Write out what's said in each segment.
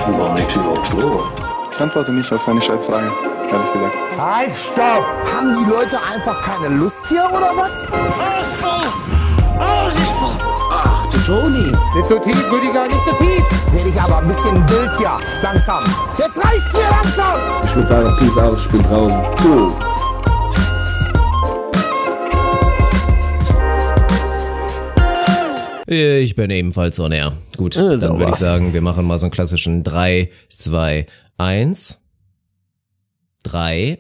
War nicht überhaupt vor? Ich antworte nicht auf seine Scheißfrage, ehrlich gesagt. Halt, stopp! Haben die Leute einfach keine Lust hier, oder was? Alles ist voll! Ach, du Toni! Nicht so tief, Rüdiger, nicht so tief! Werde ich aber ein bisschen wild hier, langsam. Jetzt reicht's mir langsam! Ich würde sagen, peace out, ich bin draußen. Cool. Ich bin ebenfalls on air. Gut, dann würde ich sagen, wir machen mal so einen klassischen 3, 2, 1. 3.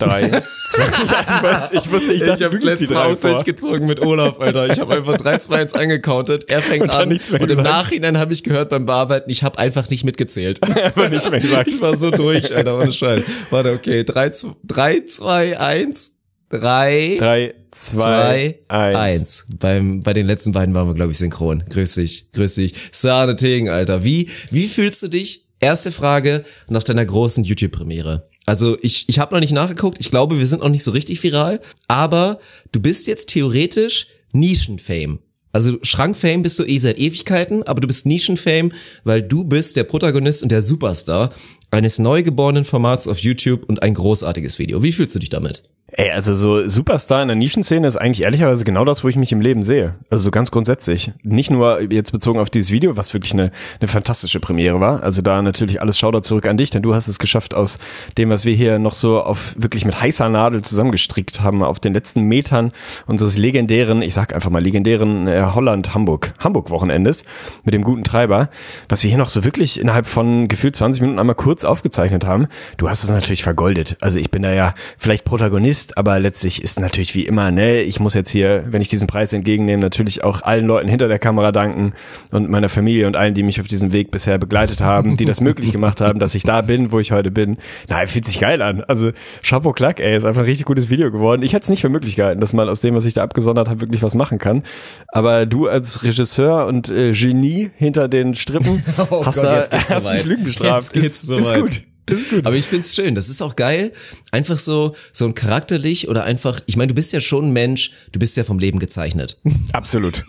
Ich wusste, ich dachte, ich hab's letztes Mal auch durchgezogen mit Olaf, Alter. Ich habe einfach 3, 2, 1 eingecountet. Er fängt an und im Nachhinein habe ich gehört beim Bearbeiten, ich habe einfach nicht mitgezählt. Einfach nichts mehr gesagt. Ich war so durch, Alter, ohne Scheiß. Warte, okay, 3, 2, 1. 3, 2, 1. Bei den letzten beiden waren wir, glaube ich, synchron. Grüß dich. Sahne Tegen, Alter. Wie fühlst du dich? Erste Frage nach deiner großen YouTube-Premiere. Also ich habe noch nicht nachgeguckt. Ich glaube, wir sind noch nicht so richtig viral. Aber du bist jetzt theoretisch Nischen-Fame. Also Schrank-Fame bist du seit Ewigkeiten, aber du bist Nischen-Fame, weil du bist der Protagonist und der Superstar eines neugeborenen Formats auf YouTube und ein großartiges Video. Wie fühlst du dich damit? Ey, also so Superstar in der Nischenszene ist eigentlich ehrlicherweise genau das, wo ich mich im Leben sehe. Also so ganz grundsätzlich. Nicht nur jetzt bezogen auf dieses Video, was wirklich eine fantastische Premiere war. Also da natürlich alles Shoutout zurück an dich, denn du hast es geschafft, aus dem, was wir hier noch so auf wirklich mit heißer Nadel zusammengestrickt haben, auf den letzten Metern unseres legendären, ich sag einfach mal legendären Holland-Hamburg-Wochenendes mit dem guten Treiber, was wir hier noch so wirklich innerhalb von gefühlt 20 Minuten einmal kurz aufgezeichnet haben. Du hast es natürlich vergoldet. Also ich bin da ja vielleicht Protagonist, aber letztlich ist natürlich wie immer, ne, ich muss jetzt hier, wenn ich diesen Preis entgegennehme, natürlich auch allen Leuten hinter der Kamera danken und meiner Familie und allen, die mich auf diesem Weg bisher begleitet haben, die das möglich gemacht haben, dass ich da bin, wo ich heute bin. Na, fühlt sich geil an. Also Chapeau Klack, ey, ist einfach ein richtig gutes Video geworden. Ich hätte es nicht für möglich gehalten, dass man aus dem, was ich da abgesondert habe, wirklich was machen kann. Aber du als Regisseur und Genie hinter den Strippen hast mich Lügen bestraft. Jetzt geht's so weit. Ist gut. Aber ich find's schön. Das ist auch geil. Einfach so ein charakterlich oder einfach, ich meine, du bist ja schon ein Mensch, du bist ja vom Leben gezeichnet. Absolut.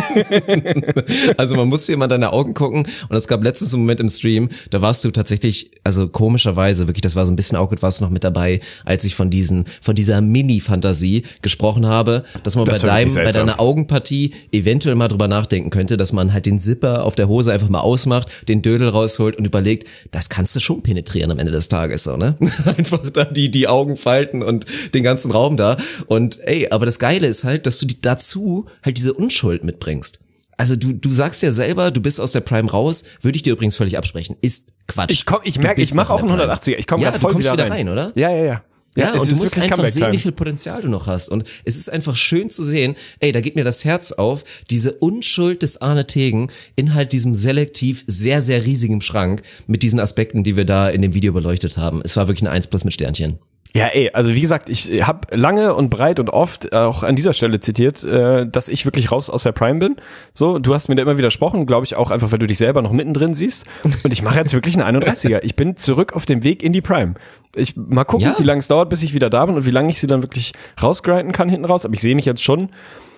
Also man muss dir mal deine Augen gucken und es gab letztens einen Moment im Stream, da warst du tatsächlich, also komischerweise, wirklich, das war so ein bisschen awkward, warst du noch mit dabei, als ich von dieser Mini-Fantasie gesprochen habe, dass man bei deiner Augenpartie eventuell mal drüber nachdenken könnte, dass man halt den Zipper auf der Hose einfach mal ausmacht, den Dödel rausholt und überlegt, das kannst du schon penetrieren am Ende des Tages, so, ne? Einfach da die Augen falten und den ganzen Raum da. Und ey, aber das Geile ist halt, dass du dazu halt diese Unschuld mitbringst. Also du sagst ja selber, du bist aus der Prime raus, würde ich dir übrigens völlig absprechen. Ist Quatsch. Ich merke, ich mache auch einen 180er. Ich komme ja, voll wieder rein, oder? Ja. Ja, und du musst einfach sehen, wie viel Potenzial du noch hast. Und es ist einfach schön zu sehen, ey, da geht mir das Herz auf, diese Unschuld des Arne Tegen in halt diesem selektiv sehr, sehr riesigen Schrank mit diesen Aspekten, die wir da in dem Video beleuchtet haben. Es war wirklich eine 1+ mit Sternchen. Ja, also wie gesagt, ich habe lange und breit und oft auch an dieser Stelle zitiert, dass ich wirklich raus aus der Prime bin. So, du hast mir da immer widersprochen, glaube ich auch einfach, weil du dich selber noch mittendrin siehst. Und ich mache jetzt wirklich einen 31er. Ich bin zurück auf dem Weg in die Prime. Ich mal gucken, wie lange es dauert, bis ich wieder da bin und wie lange ich sie dann wirklich rausgrinden kann hinten raus. Aber ich sehe mich jetzt schon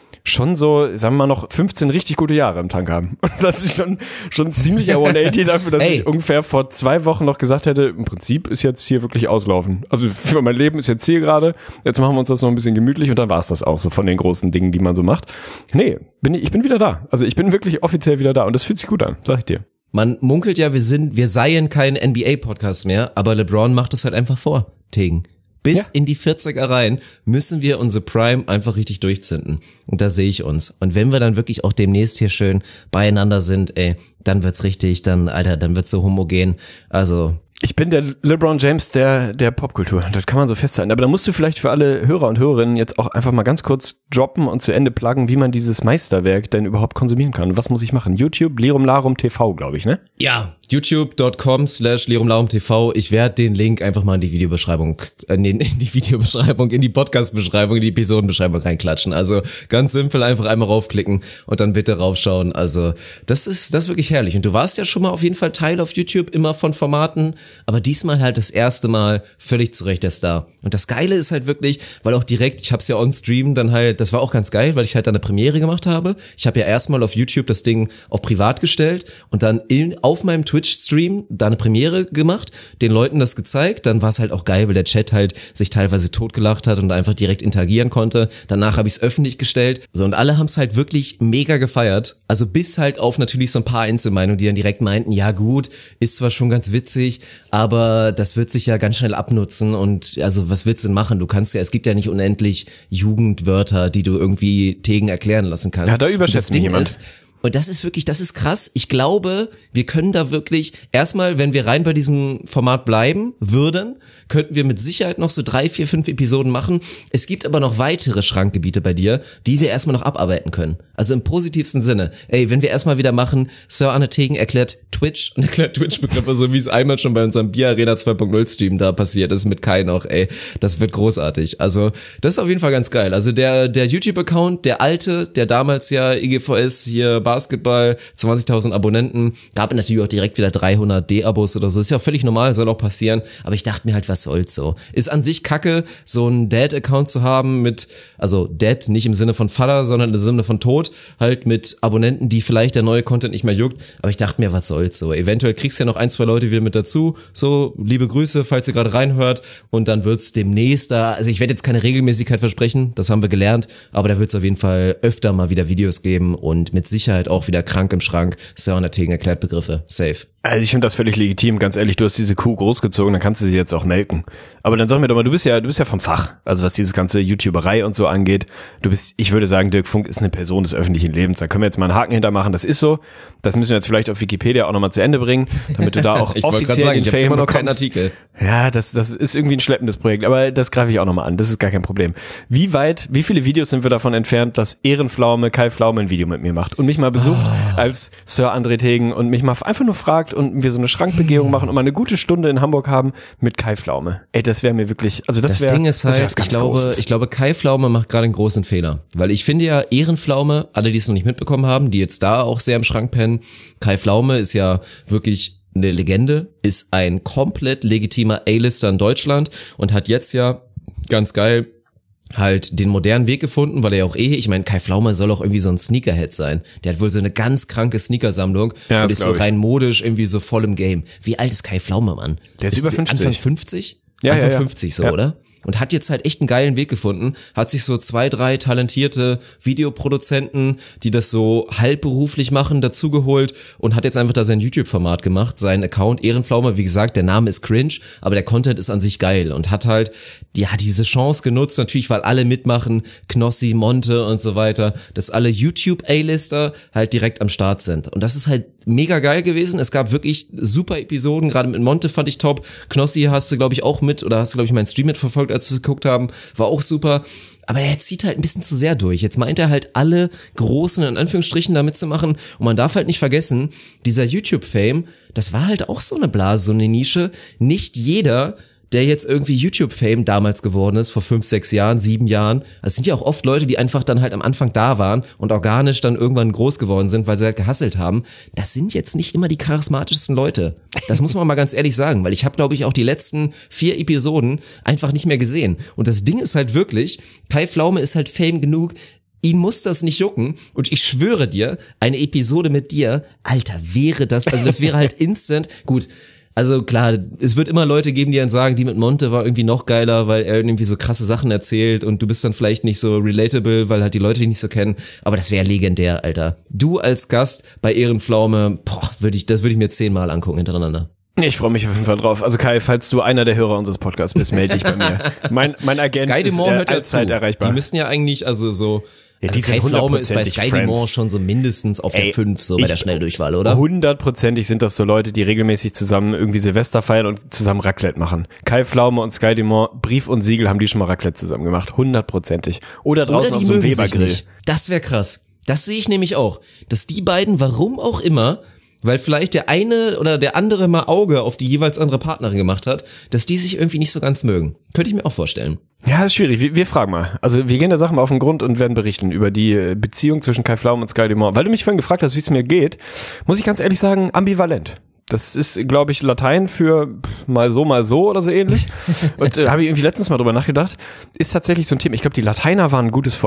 so, sagen wir mal, noch 15 richtig gute Jahre im Tank haben. Und das ist schon ein ziemlicher 180 dafür, dass ich ungefähr vor 2 Wochen noch gesagt hätte, im Prinzip ist jetzt hier wirklich auslaufen. Also für mein Leben ist jetzt Ziel gerade, jetzt machen wir uns das noch ein bisschen gemütlich und dann war es das auch so von den großen Dingen, die man so macht. Nee, ich bin wieder da. Also ich bin wirklich offiziell wieder da und das fühlt sich gut an, sag ich dir. Man munkelt ja, wir seien kein NBA-Podcast mehr, aber LeBron macht es halt einfach vor, Tegen. Bis in die 40er rein müssen wir unsere Prime einfach richtig durchzünden. Und da sehe ich uns. Und wenn wir dann wirklich auch demnächst hier schön beieinander sind, dann wird's richtig, dann wird's so homogen. Also ich bin der LeBron James der Popkultur, das kann man so festhalten. Aber da musst du vielleicht für alle Hörer und Hörerinnen jetzt auch einfach mal ganz kurz droppen und zu Ende pluggen, wie man dieses Meisterwerk denn überhaupt konsumieren kann. Was muss ich machen? YouTube, Lirum Larum TV, glaube ich, ne? Ja, youtube.com/LirumLarumTV. Ich werde den Link einfach mal in die Videobeschreibung, in die Podcast-Beschreibung, in die Episodenbeschreibung reinklatschen. Also ganz simpel, einfach einmal raufklicken und dann bitte raufschauen. Also das ist wirklich herrlich. Und du warst ja schon mal auf jeden Fall Teil auf YouTube, immer von Formaten, aber diesmal halt das erste Mal völlig zu Recht der Star. Und das Geile ist halt wirklich, weil auch direkt, ich hab's ja on Stream dann halt, das war auch ganz geil, weil ich halt dann eine Premiere gemacht habe. Ich habe ja erstmal auf YouTube das Ding auf privat gestellt und dann auf meinem Twitch Twitch-Stream da eine Premiere gemacht, den Leuten das gezeigt, dann war es halt auch geil, weil der Chat halt sich teilweise totgelacht hat und einfach direkt interagieren konnte. Danach habe ich es öffentlich gestellt. So, und alle haben es halt wirklich mega gefeiert. Also bis halt auf natürlich so ein paar Einzelmeinungen, die dann direkt meinten, ja gut, ist zwar schon ganz witzig, aber das wird sich ja ganz schnell abnutzen und also was willst du denn machen? Du kannst ja, es gibt ja nicht unendlich Jugendwörter, die du irgendwie Tegen erklären lassen kannst. Ja, da überschätzt mich jemand. Und das ist wirklich, das ist krass. Ich glaube, wir können da wirklich, erstmal, wenn wir rein bei diesem Format bleiben würden, könnten wir mit Sicherheit noch so 3, 4, 5 Episoden machen. Es gibt aber noch weitere Schrankgebiete bei dir, die wir erstmal noch abarbeiten können. Also im positivsten Sinne. Ey, wenn wir erstmal wieder machen, Sir Arne Tegen erklärt Twitch und erklärt Twitch-Begriffe, so wie es einmal schon bei unserem Bier Arena 2.0 Stream da passiert ist mit Kai noch, ey. Das wird großartig. Also, das ist auf jeden Fall ganz geil. Also der YouTube-Account, der alte, der damals ja IGVS hier Basketball, 20.000 Abonnenten, gab natürlich auch direkt wieder 300 D-Abos oder so. Ist ja auch völlig normal, soll auch passieren. Aber ich dachte mir halt, was soll's so. Ist an sich kacke, so einen Dad-Account zu haben mit, also Dad nicht im Sinne von Vater, sondern im Sinne von Tod, halt mit Abonnenten, die vielleicht der neue Content nicht mehr juckt. Aber ich dachte mir, was soll's so. Eventuell kriegst du ja noch 1, 2 Leute wieder mit dazu. So, liebe Grüße, falls ihr gerade reinhört. Und dann wird's demnächst da, also ich werde jetzt keine Regelmäßigkeit versprechen, das haben wir gelernt, aber da wird's auf jeden Fall öfter mal wieder Videos geben und mit Sicherheit auch wieder krank im Schrank. Sir Arne Tegen erklärt Begriffe. Safe. Also ich finde das völlig legitim, ganz ehrlich, du hast diese Kuh großgezogen, dann kannst du sie jetzt auch melken. Aber dann sag mir doch mal, du bist ja vom Fach, also was dieses ganze YouTuberei und so angeht. Ich würde sagen, Dirk Funk ist eine Person des öffentlichen Lebens, da können wir jetzt mal einen Haken hintermachen, das ist so. Das müssen wir jetzt vielleicht auf Wikipedia auch nochmal zu Ende bringen, damit du da auch ich offiziell sagen, den ich Fame immer noch bekommst. keinen Artikel. Ja, das ist irgendwie ein schleppendes Projekt, aber das greife ich auch nochmal an, das ist gar kein Problem. Wie viele Videos sind wir davon entfernt, dass Ehrenpflaume, Kai Pflaume ein Video mit mir macht und mich mal besucht als Sir André Tegen und mich mal einfach nur fragt und wir so eine Schrankbegehung machen und mal eine gute Stunde in Hamburg haben mit Kai Pflaume. Ey, das wäre mir wirklich, also das wäre. Das Ding ist halt, ich glaube, Kai Pflaume macht gerade einen großen Fehler. Weil ich finde ja, Ehrenpflaume, alle, die es noch nicht mitbekommen haben, die jetzt da auch sehr im Schrank pennen, Kai Pflaume ist ja wirklich eine Legende, ist ein komplett legitimer A-Lister in Deutschland und hat jetzt ja, ganz geil, halt den modernen Weg gefunden, weil er ja auch ich meine, Kai Pflaume soll auch irgendwie so ein Sneakerhead sein. Der hat wohl so eine ganz kranke Sneakersammlung ja, und ist so rein modisch irgendwie so voll im Game. Wie alt ist Kai Pflaume, Mann? Der ist über 50. Anfang 50? Ja, Anfang ja. 50 so, ja. oder? Und hat jetzt halt echt einen geilen Weg gefunden, hat sich so 2, 3 talentierte Videoproduzenten, die das so halbberuflich machen, dazugeholt und hat jetzt einfach da sein YouTube-Format gemacht, sein Account Ehrenpflaume, wie gesagt, der Name ist cringe, aber der Content ist an sich geil und hat halt, ja, diese Chance genutzt, natürlich, weil alle mitmachen, Knossi, Monte und so weiter, dass alle YouTube-A-Lister halt direkt am Start sind. Und das ist halt mega geil gewesen. Es gab wirklich super Episoden, gerade mit Monte fand ich top. Knossi hast du, glaube ich, auch mit, oder hast du, glaube ich, meinen Stream mitverfolgt, als wir es geguckt haben, war auch super. Aber er zieht halt ein bisschen zu sehr durch. Jetzt meint er halt alle Großen in Anführungsstrichen da mitzumachen. Und man darf halt nicht vergessen, dieser YouTube-Fame, das war halt auch so eine Blase, so eine Nische. Nicht jeder, der jetzt irgendwie YouTube-Fame damals geworden ist, vor 5, 6 Jahren, 7 Jahren. Es sind ja auch oft Leute, die einfach dann halt am Anfang da waren und organisch dann irgendwann groß geworden sind, weil sie halt gehustelt haben. Das sind jetzt nicht immer die charismatischsten Leute. Das muss man mal ganz ehrlich sagen, weil ich habe, glaube ich, auch die letzten 4 Episoden einfach nicht mehr gesehen. Und das Ding ist halt wirklich, Kai Pflaume ist halt Fame genug, ihn muss das nicht jucken und ich schwöre dir, eine Episode mit dir, Alter, wäre das, also das wäre halt instant, gut. Also klar, es wird immer Leute geben, die dann sagen, die mit Monte war irgendwie noch geiler, weil er irgendwie so krasse Sachen erzählt und du bist dann vielleicht nicht so relatable, weil halt die Leute dich nicht so kennen. Aber das wäre legendär, Alter. Du als Gast bei Ehrenpflaume, das würde ich mir 10-mal angucken hintereinander. Ich freue mich auf jeden Fall drauf. Also Kai, falls du einer der Hörer unseres Podcasts bist, melde dich bei mir. Mein Agent Sky ist allzeit erreichbar. Die müssen ja eigentlich, also so... Ja, also Kai Pflaume ist bei Sky Dumont schon so mindestens auf der 5, so bei der Schnelldurchwahl, oder? 100%ig sind das so Leute, die regelmäßig zusammen irgendwie Silvester feiern und zusammen Raclette machen. Kai Pflaume und Sky Dumont, Brief und Siegel haben die schon mal Raclette zusammen gemacht. 100%ig. Oder draußen auf so einem Webergrill. Das wäre krass. Das sehe ich nämlich auch. Dass die beiden, warum auch immer, weil vielleicht der eine oder der andere mal Auge auf die jeweils andere Partnerin gemacht hat, dass die sich irgendwie nicht so ganz mögen. Könnte ich mir auch vorstellen. Ja, ist schwierig. Wir fragen mal. Also wir gehen der Sache mal auf den Grund und werden berichten über die Beziehung zwischen Kai Pflaume und Sky Dumont. Weil du mich vorhin gefragt hast, wie es mir geht, muss ich ganz ehrlich sagen, ambivalent. Das ist, glaube ich, Latein für mal so oder so ähnlich. Und habe ich irgendwie letztens mal drüber nachgedacht. Ist tatsächlich so ein Thema. Ich glaube, die Lateiner waren ein gutes Volk.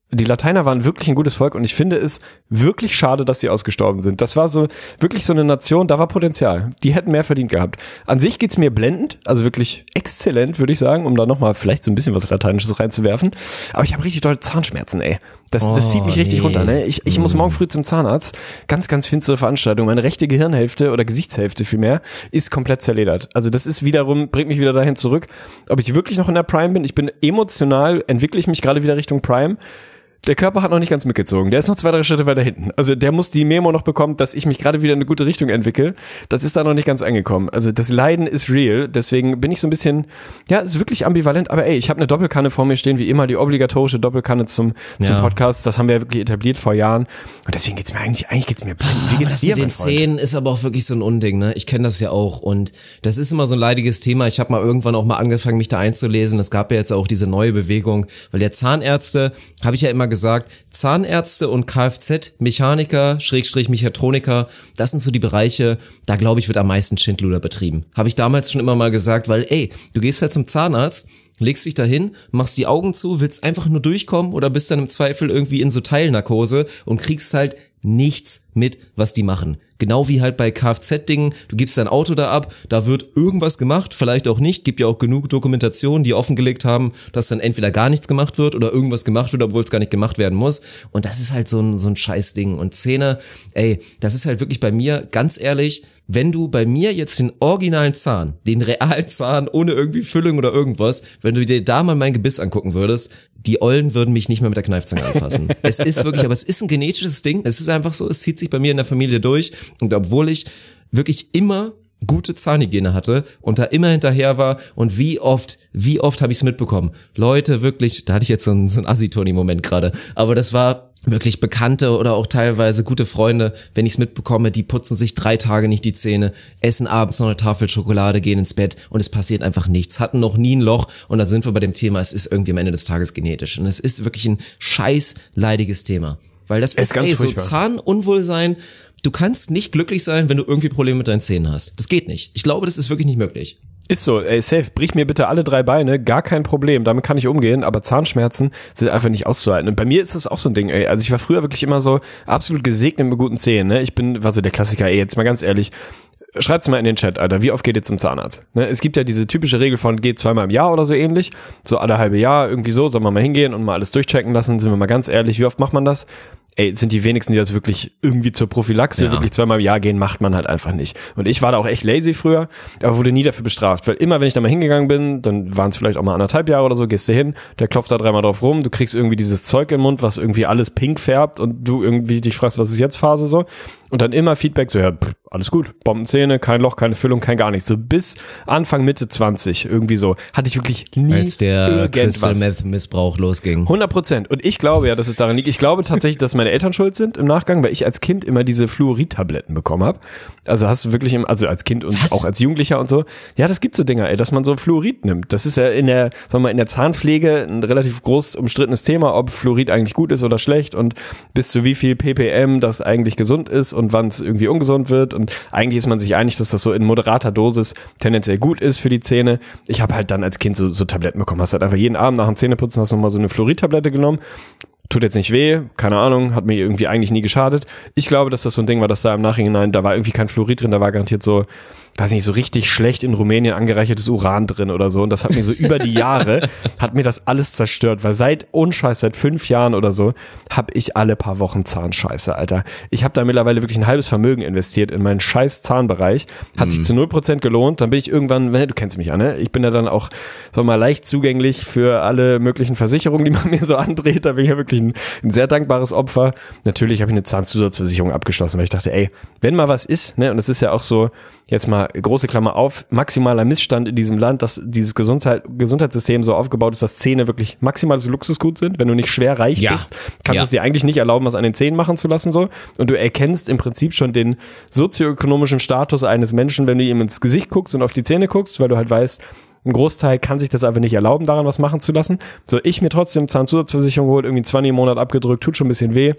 Die Lateiner waren wirklich ein gutes Volk und ich finde es wirklich schade, dass sie ausgestorben sind. Das war so wirklich so eine Nation, da war Potenzial. Die hätten mehr verdient gehabt. An sich geht's mir blendend, also wirklich exzellent, würde ich sagen, um da nochmal vielleicht so ein bisschen was Lateinisches reinzuwerfen. Aber ich habe richtig doll Zahnschmerzen, ey. Das zieht mich richtig runter, ne? Ich muss morgen früh zum Zahnarzt. Ganz, ganz finstere Veranstaltung. Meine rechte Gehirnhälfte oder Gesichtshälfte vielmehr ist komplett zerledert. Also das ist wiederum, bringt mich wieder dahin zurück, ob ich wirklich noch in der Prime bin. Ich bin emotional, entwickle ich mich gerade wieder Richtung Prime. Der Körper hat noch nicht ganz mitgezogen. Der ist noch 2-3 Schritte weiter hinten. Also der muss die Memo noch bekommen, dass ich mich gerade wieder in eine gute Richtung entwickle. Das ist da noch nicht ganz angekommen. Also das Leiden ist real. Deswegen bin ich so ein bisschen, ja, ist wirklich ambivalent. Aber ey, ich habe eine Doppelkanne vor mir stehen, wie immer die obligatorische Doppelkanne zum Podcast. Das haben wir ja wirklich etabliert vor Jahren. Und deswegen geht's mir eigentlich geht's mir blind. Wie geht's dir, mit den Zähnen ist aber auch wirklich so ein Unding, ne? Ich kenne das ja auch und das ist immer so ein leidiges Thema. Ich habe mal irgendwann auch mal angefangen, mich da einzulesen. Es gab ja jetzt auch diese neue Bewegung, weil der Zahnärzte, habe ich ja immer gesagt, Zahnärzte und Kfz-Mechaniker, Mechatroniker, das sind so die Bereiche, da glaube ich, wird am meisten Schindluder betrieben. Habe ich damals schon immer mal gesagt, weil ey, du gehst halt zum Zahnarzt, legst dich dahin, machst die Augen zu, willst einfach nur durchkommen oder bist dann im Zweifel irgendwie in so Teilnarkose und kriegst halt nichts mit, was die machen. Genau wie halt bei Kfz-Dingen, du gibst dein Auto da ab, da wird irgendwas gemacht, vielleicht auch nicht, gibt ja auch genug Dokumentationen, die offengelegt haben, dass dann entweder gar nichts gemacht wird oder irgendwas gemacht wird, obwohl es gar nicht gemacht werden muss. Und das ist halt so ein Scheißding. Und Zähne, ey, das ist halt wirklich bei mir, ganz ehrlich, wenn du bei mir jetzt den originalen Zahn, den realen Zahn ohne irgendwie Füllung oder irgendwas, wenn du dir da mal mein Gebiss angucken würdest, die Ollen würden mich nicht mehr mit der Kneifzange anfassen. Es ist wirklich, aber es ist ein genetisches Ding. Es ist einfach so, es zieht sich bei mir in der Familie durch. Und obwohl ich wirklich immer gute Zahnhygiene hatte und da immer hinterher war und wie oft habe ich es mitbekommen. Leute, wirklich, da hatte ich jetzt so einen Assi-Toni-Moment gerade, aber das war wirklich Bekannte oder auch teilweise gute Freunde, wenn ich es mitbekomme, die putzen sich 3 Tage nicht die Zähne, essen abends noch eine Tafel Schokolade, gehen ins Bett und es passiert einfach nichts, hatten noch nie ein Loch und da sind wir bei dem Thema, es ist irgendwie am Ende des Tages genetisch und es ist wirklich ein scheiß leidiges Thema, weil das ist ganz so Zahnunwohlsein, du kannst nicht glücklich sein, wenn du irgendwie Probleme mit deinen Zähnen hast, das geht nicht, ich glaube, das ist wirklich nicht möglich. Ist so, ey, safe, brich mir bitte alle 3 Beine, gar kein Problem, damit kann ich umgehen, aber Zahnschmerzen sind einfach nicht auszuhalten. Und bei mir ist das auch so ein Ding, ey, also ich war früher wirklich immer so absolut gesegnet mit guten Zähnen, ne, war so der Klassiker, ey, jetzt mal ganz ehrlich, schreibt's mal in den Chat, Alter, wie oft geht ihr zum Zahnarzt? Ne, es gibt ja diese typische Regel von, geht 2-mal im Jahr oder so ähnlich, so alle halbe Jahr, irgendwie so, soll man mal hingehen und mal alles durchchecken lassen, sind wir mal ganz ehrlich, wie oft macht man das? Ey, sind die wenigsten, die das wirklich irgendwie zur Prophylaxe wirklich 2-mal im Jahr gehen, macht man halt einfach nicht. Und ich war da auch echt lazy früher, aber wurde nie dafür bestraft, weil immer, wenn ich da mal hingegangen bin, dann waren es vielleicht auch mal 1,5 Jahre oder so, gehst du hin, der klopft da 3-mal drauf rum, du kriegst irgendwie dieses Zeug im Mund, was irgendwie alles pink färbt und du irgendwie dich fragst, was ist jetzt Phase so? Und dann immer Feedback so, ja, alles gut, Bombenzähne, kein Loch, keine Füllung, kein gar nichts. So bis Anfang, Mitte 20, irgendwie so, hatte ich wirklich nie als der irgendwas. Crystal Meth Missbrauch losging. 100%. Und ich glaube ja, dass es daran liegt. Ich glaube tatsächlich, dass meine Eltern schuld sind im Nachgang, weil ich als Kind immer diese Fluorid-Tabletten bekommen habe. Also hast du wirklich, also als Kind und auch als Jugendlicher und so. Ja, das gibt so Dinger, ey, dass man so Fluorid nimmt. Das ist ja in der Zahnpflege ein relativ groß umstrittenes Thema, ob Fluorid eigentlich gut ist oder schlecht und bis zu wie viel ppm das eigentlich gesund ist und wann es irgendwie ungesund wird. Und eigentlich ist man sich einig, dass das so in moderater Dosis tendenziell gut ist für die Zähne. Ich habe halt dann als Kind so Tabletten bekommen. Hast halt einfach jeden Abend nach dem Zähneputzen hast du nochmal so eine Fluorid-Tablette genommen. Tut jetzt nicht weh, keine Ahnung, hat mir irgendwie eigentlich nie geschadet. Ich glaube, dass das so ein Ding war, dass da im Nachhinein, da war irgendwie kein Fluorid drin, da war garantiert so, weiß nicht, so richtig schlecht in Rumänien angereichertes Uran drin oder so. Und das hat mir so über die Jahre, hat mir das alles zerstört, weil seit 5 Jahren oder so, habe ich alle paar Wochen Zahnscheiße, Alter. Ich habe da mittlerweile wirklich ein halbes Vermögen investiert in meinen scheiß Zahnbereich. Hat sich zu 0% gelohnt. Dann bin ich irgendwann, du kennst mich ja, ne? Ich bin ja dann auch, sag mal, leicht zugänglich für alle möglichen Versicherungen, die man mir so andreht. Da bin ich ja wirklich ein sehr dankbares Opfer. Natürlich habe ich eine Zahnzusatzversicherung abgeschlossen, weil ich dachte, ey, wenn mal was ist, ne? Und es ist ja auch so, jetzt mal große Klammer auf, maximaler Missstand in diesem Land, dass dieses Gesundheitssystem so aufgebaut ist, dass Zähne wirklich maximales Luxusgut sind. Wenn du nicht schwer reich bist, kannst du es dir eigentlich nicht erlauben, was an den Zähnen machen zu lassen, so. Und du erkennst im Prinzip schon den sozioökonomischen Status eines Menschen, wenn du ihm ins Gesicht guckst und auf die Zähne guckst, weil du halt weißt, ein Großteil kann sich das einfach nicht erlauben, daran was machen zu lassen. So, ich mir trotzdem Zahnzusatzversicherung geholt, irgendwie 20 im Monat abgedrückt, tut schon ein bisschen weh.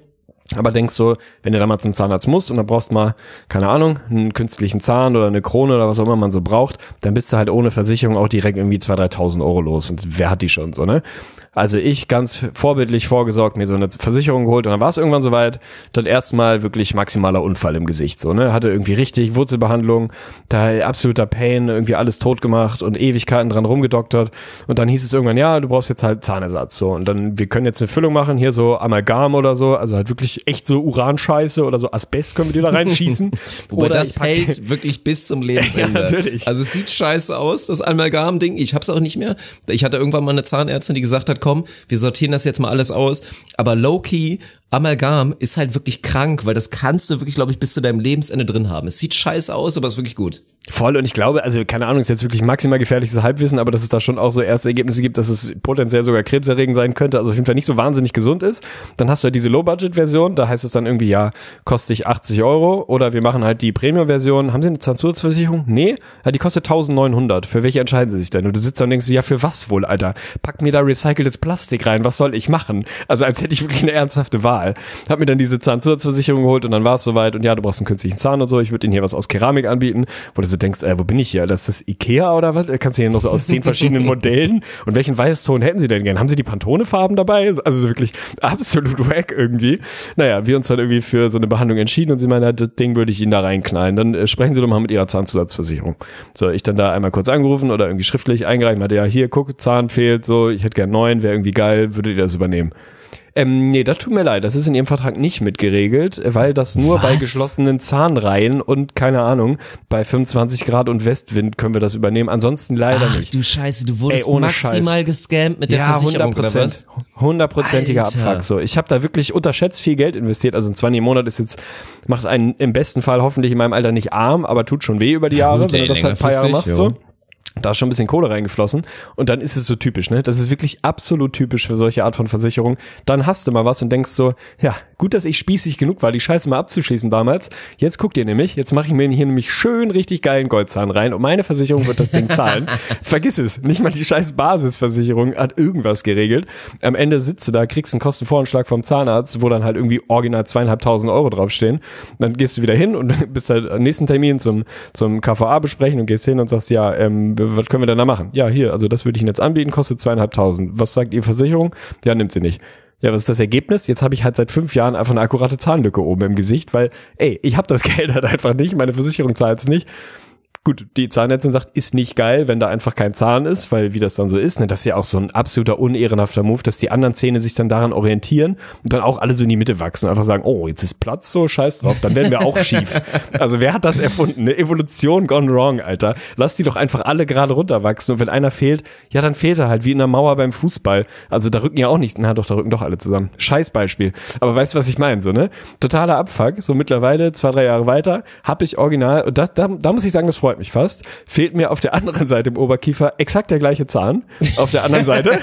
Aber denkst so, wenn du da mal zum Zahnarzt musst und dann brauchst mal, keine Ahnung, einen künstlichen Zahn oder eine Krone oder was auch immer man so braucht, dann bist du halt ohne Versicherung auch direkt irgendwie 2.000, 3.000 Euro los. Und wer hat die schon so, ne? Also ich ganz vorbildlich vorgesorgt, mir so eine Versicherung geholt und dann war es irgendwann soweit, dann erstmal wirklich maximaler Unfall im Gesicht, so, ne? Hatte irgendwie richtig Wurzelbehandlung, da absoluter Pain, irgendwie alles tot gemacht und Ewigkeiten dran rumgedoktert und dann hieß es irgendwann, ja, du brauchst jetzt halt Zahnersatz, so. Und dann, wir können jetzt eine Füllung machen, hier so Amalgam oder so, also halt wirklich echt so Uranscheiße oder so Asbest können wir dir da reinschießen. Wobei oder das hält wirklich bis zum Lebensende. Ja, natürlich. Also es sieht scheiße aus, das Amalgam-Ding. Ich hab's auch nicht mehr. Ich hatte irgendwann mal eine Zahnärztin, die gesagt hat, komm, wir sortieren das jetzt mal alles aus. Aber low-key, Amalgam ist halt wirklich krank, weil das kannst du wirklich, glaube ich, bis zu deinem Lebensende drin haben. Es sieht scheiße aus, aber es ist wirklich gut. Voll, und ich glaube, also keine Ahnung, ist jetzt wirklich maximal gefährliches Halbwissen, aber dass es da schon auch so erste Ergebnisse gibt, dass es potenziell sogar krebserregend sein könnte, also auf jeden Fall nicht so wahnsinnig gesund ist. Dann hast du halt diese Low-Budget-Version, da heißt es dann irgendwie, ja, kostet dich 80 Euro oder wir machen halt die Premium-Version. Haben Sie eine Zahnzusatzversicherung? Nee, ja, die kostet 1.900. Für welche entscheiden Sie sich denn? Und du sitzt da und denkst, ja, für was wohl, Alter? Pack mir da recyceltes Plastik rein, was soll ich machen? Also als hätte ich wirklich eine ernsthafte Wahl. Hab mir dann diese Zahnzusatzversicherung geholt und dann war es soweit und ja, du brauchst einen künstlichen Zahn und so, ich würde Ihnen hier was aus Keramik anbieten, wo du so denkst, wo bin ich hier? Das ist das Ikea oder was? Kannst du hier noch so aus 10 verschiedenen Modellen? Und welchen Weißton hätten Sie denn gern? Haben Sie die Pantone-Farben dabei? Also wirklich absolut wack irgendwie. Naja, wir uns dann irgendwie für so eine Behandlung entschieden und sie meinen, das Ding würde ich Ihnen da reinknallen. Dann sprechen Sie doch mal mit Ihrer Zahnzusatzversicherung. So, ich dann da einmal kurz angerufen oder irgendwie schriftlich eingereicht, meinte, ja, hier, guck, Zahn fehlt, so, ich hätte gern 9, wäre irgendwie geil, würdet ihr das übernehmen? Nee, das tut mir leid, das ist in Ihrem Vertrag nicht mit geregelt, weil das nur bei geschlossenen Zahnreihen und, keine Ahnung, bei 25 Grad und Westwind können wir das übernehmen, ansonsten leider nicht. Ach du Scheiße, du wurdest ohne maximal gescammt mit der Versicherung, 100%, oder was? 100%iger Alter. Abfuck, so. Ich habe da wirklich unterschätzt viel Geld investiert, also ein 20 im Monat ist jetzt, macht einen im besten Fall hoffentlich in meinem Alter nicht arm, aber tut schon weh über die Jahre, gut, wenn du das halt ein paar Jahre machst, jo. so. Da ist schon ein bisschen Kohle reingeflossen und dann ist es so typisch, ne? Das ist wirklich absolut typisch für solche Art von Versicherung. Dann hast du mal was und denkst so, ja, gut, dass ich spießig genug war, die Scheiße mal abzuschließen damals. Jetzt guckt ihr nämlich, jetzt mache ich mir hier nämlich schön richtig geilen Goldzahn rein und meine Versicherung wird das Ding zahlen. Vergiss es, nicht mal die scheiß Basisversicherung hat irgendwas geregelt. Am Ende sitzt du da, kriegst einen Kostenvoranschlag vom Zahnarzt, wo dann halt irgendwie original 2.500 Euro draufstehen. Dann gehst du wieder hin und bist halt am nächsten Termin zum KVA besprechen und gehst hin und sagst, ja, was können wir denn da machen? Ja, hier, also das würde ich Ihnen jetzt anbieten, kostet 2.500. Was sagt Ihre Versicherung? Ja, nimmt sie nicht. Ja, was ist das Ergebnis? Jetzt habe ich halt seit 5 Jahren einfach eine akkurate Zahnlücke oben im Gesicht, weil, ich habe das Geld halt einfach nicht, meine Versicherung zahlt es nicht. Gut, die Zahnärztin sagt, ist nicht geil, wenn da einfach kein Zahn ist, weil wie das dann so ist, ne, das ist ja auch so ein absoluter unehrenhafter Move, dass die anderen Zähne sich dann daran orientieren und dann auch alle so in die Mitte wachsen und einfach sagen, oh, jetzt ist Platz, so scheiß drauf, dann werden wir auch schief. Also wer hat das erfunden? Eine Evolution gone wrong, Alter. Lass die doch einfach alle gerade runterwachsen und wenn einer fehlt, ja, dann fehlt er halt wie in der Mauer beim Fußball. Also da rücken ja auch nicht, da rücken doch alle zusammen. Scheiß Beispiel. Aber weißt du, was ich meine, so, ne? Totaler Abfuck, so mittlerweile 2-3 Jahre weiter, habe ich original, und da muss ich sagen, das freut mich fast, fehlt mir auf der anderen Seite im Oberkiefer exakt der gleiche Zahn auf der anderen Seite.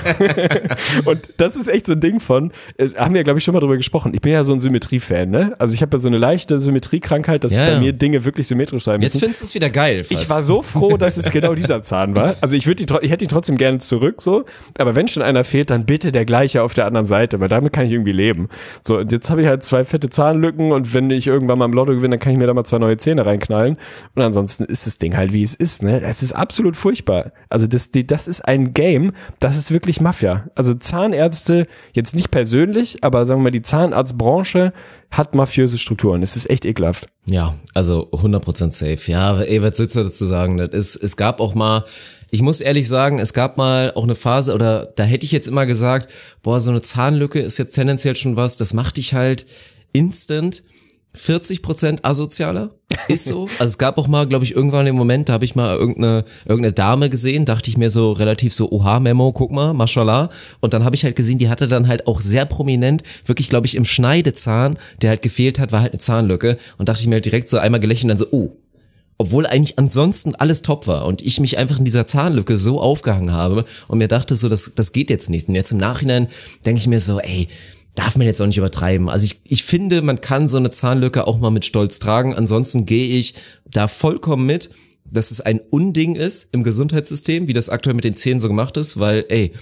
Und das ist echt so ein Ding von, haben wir, glaube ich, schon mal drüber gesprochen, ich bin ja so ein Symmetrie-Fan, ne? Also ich habe ja so eine leichte Symmetriekrankheit, dass bei mir Dinge wirklich symmetrisch sein müssen. Jetzt findest du es wieder geil fast. Ich war so froh, dass es genau dieser Zahn war. Also ich hätte ihn trotzdem gerne zurück, so. Aber wenn schon einer fehlt, dann bitte der gleiche auf der anderen Seite, weil damit kann ich irgendwie leben. So, und jetzt habe ich halt 2 fette Zahnlücken und wenn ich irgendwann mal im Lotto gewinne, dann kann ich mir da mal 2 neue Zähne reinknallen. Und ansonsten ist das Ding halt, wie es ist, ne? Es ist absolut furchtbar. Also das ist ein Game, das ist wirklich Mafia. Also Zahnärzte, jetzt nicht persönlich, aber sagen wir mal, die Zahnarztbranche hat mafiöse Strukturen. Es ist echt ekelhaft. Ja, also 100% safe. Ja, was willst du dazu sagen? Es gab auch mal, ich muss ehrlich sagen, es gab mal auch eine Phase, oder da hätte ich jetzt immer gesagt, boah, so eine Zahnlücke ist jetzt tendenziell schon was, das macht dich halt instant 40% asozialer, ist so. Also es gab auch mal, glaube ich, irgendwann den Moment, da habe ich mal irgendeine Dame gesehen, dachte ich mir so relativ so, oha, Memo, guck mal, mashallah. Und dann habe ich halt gesehen, die hatte dann halt auch sehr prominent, wirklich, glaube ich, im Schneidezahn, der halt gefehlt hat, war halt eine Zahnlücke. Und dachte ich mir halt direkt so einmal gelächelt und dann so, oh. Obwohl eigentlich ansonsten alles top war und ich mich einfach in dieser Zahnlücke so aufgehangen habe und mir dachte so, das geht jetzt nicht. Und jetzt im Nachhinein denke ich mir so, darf man jetzt auch nicht übertreiben. Also ich finde, man kann so eine Zahnlücke auch mal mit Stolz tragen. Ansonsten gehe ich da vollkommen mit, dass es ein Unding ist im Gesundheitssystem, wie das aktuell mit den Zähnen so gemacht ist, weil,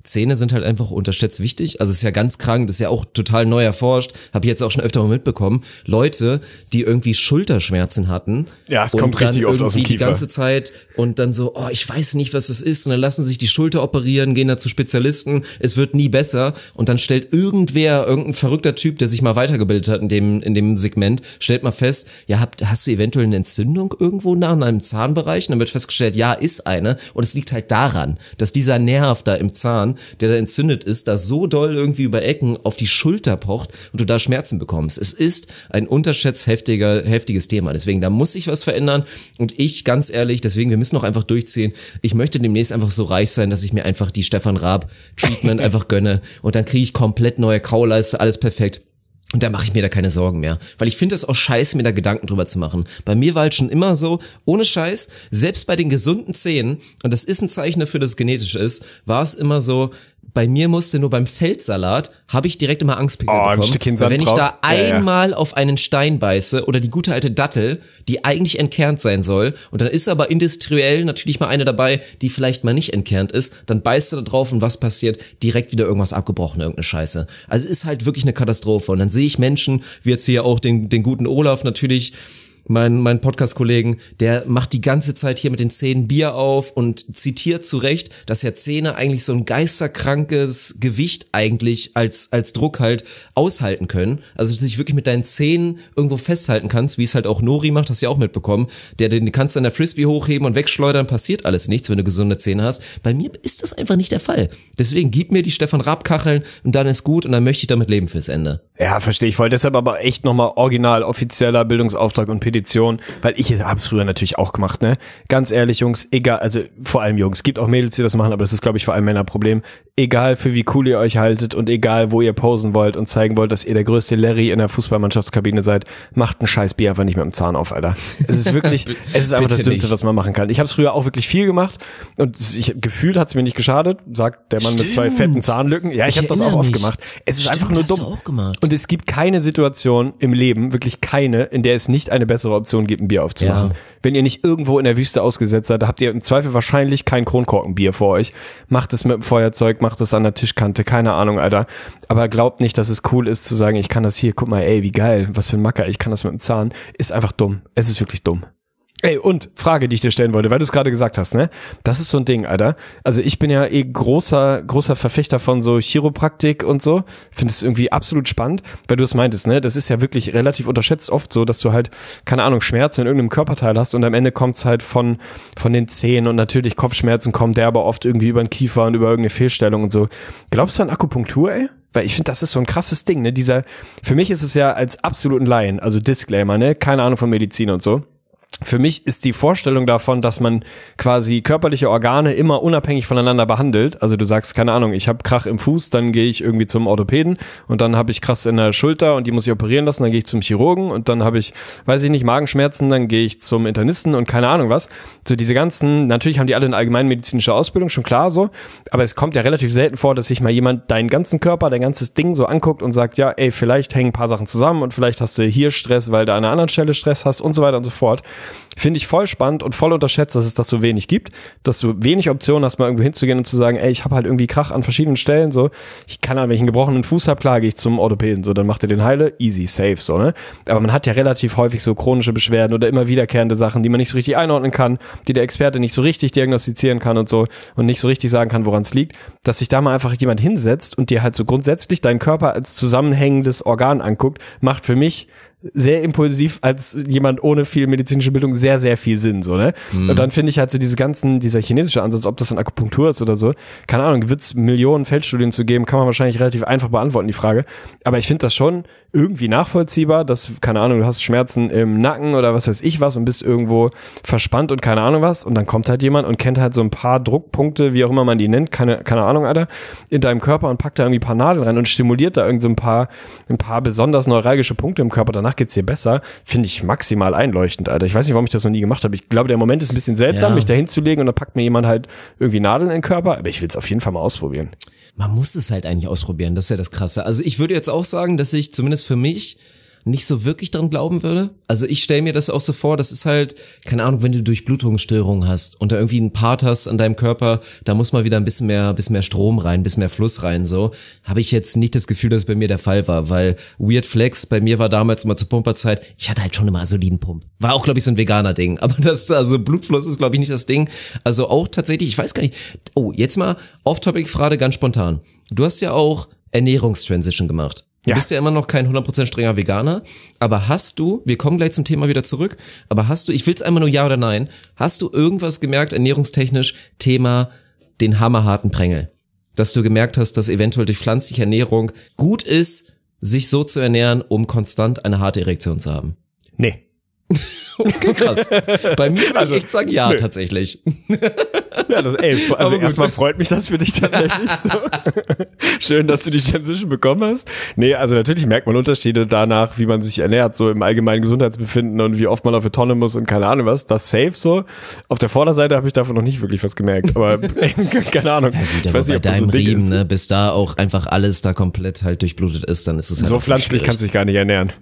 Zähne sind halt einfach unterschätzt wichtig. Also es ist ja ganz krank, das ist ja auch total neu erforscht. Habe ich jetzt auch schon öfter mal mitbekommen. Leute, die irgendwie Schulterschmerzen hatten. Ja, es kommt richtig oft aus dem Kiefer. Die ganze Zeit und dann so, ich weiß nicht, was das ist. Und dann lassen sich die Schulter operieren, gehen da zu Spezialisten. Es wird nie besser. Und dann stellt irgendein verrückter Typ, der sich mal weitergebildet hat in dem Segment, stellt mal fest, ja, hast du eventuell eine Entzündung irgendwo in einem Zahnbereich? Und dann wird festgestellt, ja, ist eine. Und es liegt halt daran, dass dieser Nerv da im Zahn, der da entzündet ist, da so doll irgendwie über Ecken auf die Schulter pocht und du da Schmerzen bekommst. Es ist ein unterschätzt heftiges Thema. Deswegen, da muss sich was verändern. Und ich, ganz ehrlich, deswegen, wir müssen auch einfach durchziehen. Ich möchte demnächst einfach so reich sein, dass ich mir einfach die Stefan Raab Treatment einfach gönne. Und dann kriege ich komplett neue Kauleiste, alles perfekt. Und da mache ich mir da keine Sorgen mehr. Weil ich finde das auch scheiße, mir da Gedanken drüber zu machen. Bei mir war halt schon immer so, ohne Scheiß, selbst bei den gesunden Zähnen, und das ist ein Zeichen dafür, dass es genetisch ist, war es immer so, bei mir musste nur beim Feldsalat, habe ich direkt immer Angstpickel bekommen. Weil wenn ich da einmal auf einen Stein beiße oder die gute alte Dattel, die eigentlich entkernt sein soll, und dann ist aber industriell natürlich mal eine dabei, die vielleicht mal nicht entkernt ist, dann beißt du da drauf und was passiert? Direkt wieder irgendwas abgebrochen, irgendeine Scheiße. Also es ist halt wirklich eine Katastrophe. Und dann sehe ich Menschen, wie jetzt hier auch den guten Olaf natürlich, mein Podcast-Kollegen, der macht die ganze Zeit hier mit den Zähnen Bier auf und zitiert zu Recht, dass ja Zähne eigentlich so ein geisterkrankes Gewicht eigentlich als Druck halt aushalten können. Also dass du dich wirklich mit deinen Zähnen irgendwo festhalten kannst, wie es halt auch Nori macht, hast du ja auch mitbekommen. Den kannst du an der Frisbee hochheben und wegschleudern, passiert alles nichts, wenn du gesunde Zähne hast. Bei mir ist das einfach nicht der Fall. Deswegen gib mir die Stefan Raab-Kacheln und dann ist gut und dann möchte ich damit leben fürs Ende. Ja, verstehe ich voll. Deshalb aber echt nochmal original offizieller Bildungsauftrag und Petition, weil ich habe es früher natürlich auch gemacht, ne? Ganz ehrlich, Jungs, egal, also vor allem Jungs, gibt auch Mädels, die das machen, aber das ist, glaube ich, vor allem Männerproblem. Egal für wie cool ihr euch haltet und egal wo ihr posen wollt und zeigen wollt, dass ihr der größte Larry in der Fußballmannschaftskabine seid, macht ein scheiß Bier einfach nicht mit dem Zahn auf, Alter. Es ist wirklich, es ist einfach das Dümmste, was man machen kann. Ich habe es früher auch wirklich viel gemacht und gefühlt hat es mir nicht geschadet, sagt der Mann mit 2 fetten Zahnlücken. Ja, ich habe das auch oft gemacht. Es ist einfach nur dumm. Und es gibt keine Situation im Leben, wirklich keine, in der es nicht eine bessere Option gibt, ein Bier aufzumachen. Ja. Wenn ihr nicht irgendwo in der Wüste ausgesetzt seid, da habt ihr im Zweifel wahrscheinlich kein Kronkorkenbier vor euch. Macht es mit dem Feuerzeug, macht es an der Tischkante, keine Ahnung, Alter. Aber glaubt nicht, dass es cool ist zu sagen, ich kann das hier, guck mal, ey, wie geil, was für ein Macker, ich kann das mit dem Zahn. Ist einfach dumm. Es ist wirklich dumm. Ey, und Frage, die ich dir stellen wollte, weil du es gerade gesagt hast, ne? Das ist so ein Ding, Alter. Also ich bin ja großer Verfechter von so Chiropraktik und so. Finde es irgendwie absolut spannend, weil du es meintest, ne? Das ist ja wirklich relativ unterschätzt oft so, dass du halt, keine Ahnung, Schmerzen in irgendeinem Körperteil hast und am Ende kommt's halt von den Zähnen und natürlich Kopfschmerzen kommen der aber oft irgendwie über den Kiefer und über irgendeine Fehlstellung und so. Glaubst du an Akupunktur, ey? Weil ich finde, das ist so ein krasses Ding, ne? Für mich ist es ja als absoluten Laien, also Disclaimer, ne? Keine Ahnung von Medizin und so. Für mich ist die Vorstellung davon, dass man quasi körperliche Organe immer unabhängig voneinander behandelt. Also du sagst, keine Ahnung, ich habe Krach im Fuß, dann gehe ich irgendwie zum Orthopäden und dann habe ich Krass in der Schulter und die muss ich operieren lassen, dann gehe ich zum Chirurgen und dann habe ich, weiß ich nicht, Magenschmerzen, dann gehe ich zum Internisten und keine Ahnung was. So diese ganzen, natürlich haben die alle eine allgemeinmedizinische Ausbildung, schon klar so, aber es kommt ja relativ selten vor, dass sich mal jemand deinen ganzen Körper, dein ganzes Ding so anguckt und sagt, ja, ey, vielleicht hängen ein paar Sachen zusammen und vielleicht hast du hier Stress, weil du an einer anderen Stelle Stress hast und so weiter und so fort. Finde ich voll spannend und voll unterschätzt, dass es das so wenig gibt, dass du wenig Optionen hast, mal irgendwo hinzugehen und zu sagen, ey, ich habe halt irgendwie Krach an verschiedenen Stellen, so, ich kann halt, wenn ich einen gebrochenen Fuß habe, klar, gehe ich zum Orthopäden, so, dann macht er den heile, easy, safe, so, ne, aber man hat ja relativ häufig so chronische Beschwerden oder immer wiederkehrende Sachen, die man nicht so richtig einordnen kann, die der Experte nicht so richtig diagnostizieren kann und so und nicht so richtig sagen kann, woran es liegt, dass sich da mal einfach jemand hinsetzt und dir halt so grundsätzlich deinen Körper als zusammenhängendes Organ anguckt, macht für mich sehr impulsiv als jemand ohne viel medizinische Bildung sehr, sehr viel Sinn, so, ne? Und dann finde ich halt so dieser chinesische Ansatz, ob das dann Akupunktur ist oder so, keine Ahnung, wird es Millionen Feldstudien zu geben, kann man wahrscheinlich relativ einfach beantworten, die Frage. Aber ich finde das schon irgendwie nachvollziehbar, dass, keine Ahnung, du hast Schmerzen im Nacken oder was weiß ich was und bist irgendwo verspannt und keine Ahnung was und dann kommt halt jemand und kennt halt so ein paar Druckpunkte, wie auch immer man die nennt, keine Ahnung, Alter, in deinem Körper und packt da irgendwie ein paar Nadeln rein und stimuliert da irgendwie so ein paar besonders neuralgische Punkte im Körper, danach geht's dir besser, finde ich maximal einleuchtend, Alter. Ich weiß nicht, warum ich das noch nie gemacht habe. Ich glaube, der Moment ist ein bisschen seltsam, mich da hinzulegen und dann packt mir jemand halt irgendwie Nadeln in den Körper, aber ich will es auf jeden Fall mal ausprobieren. Man muss es halt eigentlich ausprobieren, das ist ja das Krasse. Also ich würde jetzt auch sagen, dass ich zumindest für mich nicht so wirklich dran glauben würde. Also ich stelle mir das auch so vor, das ist halt, keine Ahnung, wenn du Durchblutungsstörungen hast und da irgendwie einen Part hast an deinem Körper, da muss mal wieder ein bisschen mehr Strom rein, ein bisschen mehr Fluss rein, so. Habe ich jetzt nicht das Gefühl, dass es bei mir der Fall war, weil Weird Flex bei mir war damals immer zur Pumperzeit, ich hatte halt schon immer soliden Pump. War auch, glaube ich, so ein veganer Ding, aber also Blutfluss ist, glaube ich, nicht das Ding. Also auch tatsächlich, ich weiß gar nicht, jetzt mal Off-Topic-Frage, ganz spontan. Du hast ja auch Ernährungstransition gemacht. Du bist ja immer noch kein 100% strenger Veganer, aber hast du, wir kommen gleich zum Thema wieder zurück, aber hast du, ich will's einmal nur ja oder nein, hast du irgendwas gemerkt, ernährungstechnisch, Thema den hammerharten Prängel? Dass du gemerkt hast, dass eventuell durch pflanzliche Ernährung gut ist, sich so zu ernähren, um konstant eine harte Erektion zu haben? Nee. Okay, krass. Bei mir würde ich echt sagen, ja, tatsächlich. Ja, also erstmal freut mich das für dich tatsächlich so. Schön, dass du die Transition bekommen hast. Nee, also natürlich merkt man Unterschiede danach, wie man sich ernährt, so im allgemeinen Gesundheitsbefinden und wie oft man auf die Tonne muss und keine Ahnung was. Das safe so. Auf der Vorderseite habe ich davon noch nicht wirklich was gemerkt, aber keine Ahnung. Ja gut, ich aber weiß nicht, bei ob das so deinem ein Ding Riemen, ist. ne, bis da auch einfach alles da komplett halt durchblutet ist, dann ist es halt So auch pflanzlich schwierig. kannst du dich gar nicht ernähren.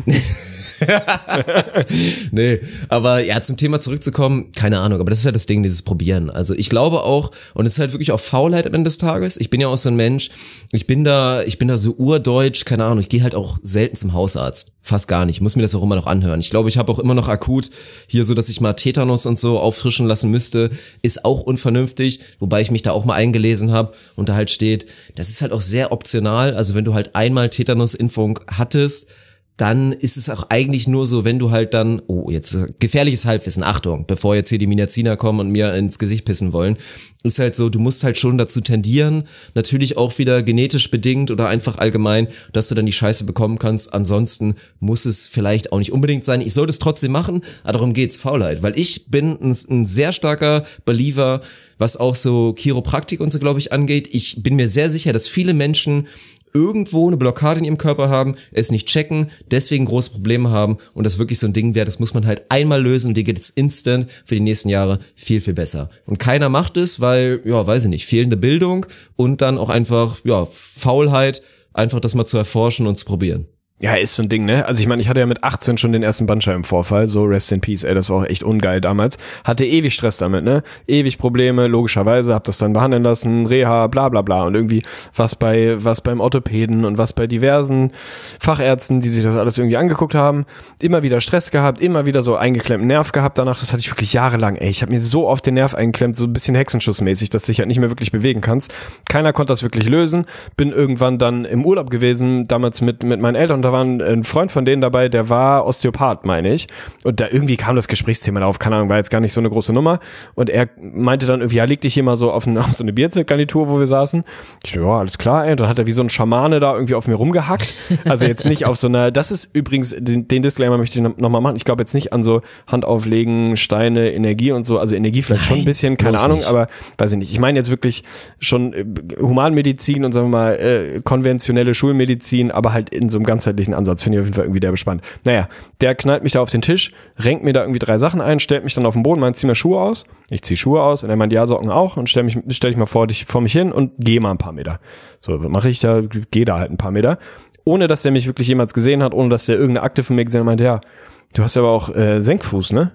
Nee, aber ja, zum Thema zurückzukommen, keine Ahnung, aber das ist ja das Ding, dieses Probieren. Also ich glaube auch, und es ist halt wirklich auch Faulheit am Ende des Tages, ich bin ja auch so ein Mensch, ich bin da so urdeutsch, keine Ahnung, ich gehe halt auch selten zum Hausarzt, fast gar nicht, ich muss mir das auch immer noch anhören. Ich glaube, ich habe auch immer noch akut hier so, dass ich mal Tetanus und so auffrischen lassen müsste, ist auch unvernünftig, wobei ich mich da auch mal eingelesen habe und da halt steht, das ist halt auch sehr optional, also wenn du halt einmal Tetanus-Impfung hattest, dann ist es auch eigentlich nur so, wenn du halt dann, jetzt gefährliches Halbwissen, Achtung, bevor jetzt hier die Minaziner kommen und mir ins Gesicht pissen wollen, ist halt so, du musst halt schon dazu tendieren, natürlich auch wieder genetisch bedingt oder einfach allgemein, dass du dann die Scheiße bekommen kannst. Ansonsten muss es vielleicht auch nicht unbedingt sein. Ich sollte es trotzdem machen, aber darum geht's, Faulheit, weil ich bin ein sehr starker Believer, was auch so Chiropraktik und so, glaube ich, angeht. Ich bin mir sehr sicher, dass viele Menschen irgendwo eine Blockade in ihrem Körper haben, es nicht checken, deswegen große Probleme haben und das wirklich so ein Ding wäre, das muss man halt einmal lösen und dir geht es instant für die nächsten Jahre viel, viel besser. Und keiner macht es, weil, ja, weiß ich nicht, fehlende Bildung und dann auch einfach, ja, Faulheit, einfach das mal zu erforschen und zu probieren. Ja, ist so ein Ding, ne? Also ich meine, ich hatte ja mit 18 schon den ersten Bandscheibenvorfall, so rest in peace, das war auch echt ungeil damals. Hatte ewig Stress damit, ne? Ewig Probleme, logischerweise, hab das dann behandeln lassen, Reha, bla bla bla und irgendwie was beim Orthopäden und was bei diversen Fachärzten, die sich das alles irgendwie angeguckt haben. Immer wieder Stress gehabt, immer wieder so eingeklemmten Nerv gehabt danach, das hatte ich wirklich jahrelang, ich habe mir so oft den Nerv eingeklemmt, so ein bisschen hexenschussmäßig, dass du dich halt nicht mehr wirklich bewegen kannst. Keiner konnte das wirklich lösen, bin irgendwann dann im Urlaub gewesen, damals mit meinen Eltern, da war ein Freund von denen dabei, der war Osteopath, meine ich. Und da irgendwie kam das Gesprächsthema auf, keine Ahnung, war jetzt gar nicht so eine große Nummer. Und er meinte dann irgendwie, ja, leg dich hier mal so auf so eine Bierzeltgarnitur, wo wir saßen. Ich dachte, ja, alles klar, ey. Und dann hat er wie so ein Schamane da irgendwie auf mir rumgehackt. Also jetzt nicht auf so einer, das ist übrigens, den Disclaimer möchte ich nochmal machen. Ich glaube jetzt nicht an so Hand auflegen, Steine, Energie und so. Also Energie vielleicht schon ein bisschen, keine Ahnung, nicht. Aber weiß ich nicht. Ich meine jetzt wirklich schon Humanmedizin und sagen wir mal konventionelle Schulmedizin, aber halt in so einem ganzheitlichen Ansatz, finde ich auf jeden Fall irgendwie der bespannt. Naja, der knallt mich da auf den Tisch, renkt mir da irgendwie 3 Sachen ein, stellt mich dann auf den Boden, meint, zieh mal Schuhe aus. Ich zieh Schuhe aus und er meint, ja, Socken auch und stell dich mal vor mich hin und geh mal ein paar Meter. So, was mache ich da? Geh da halt ein paar Meter. Ohne, dass der mich wirklich jemals gesehen hat, ohne, dass der irgendeine Akte von mir gesehen hat, meinte, ja, du hast ja aber auch Senkfuß, ne?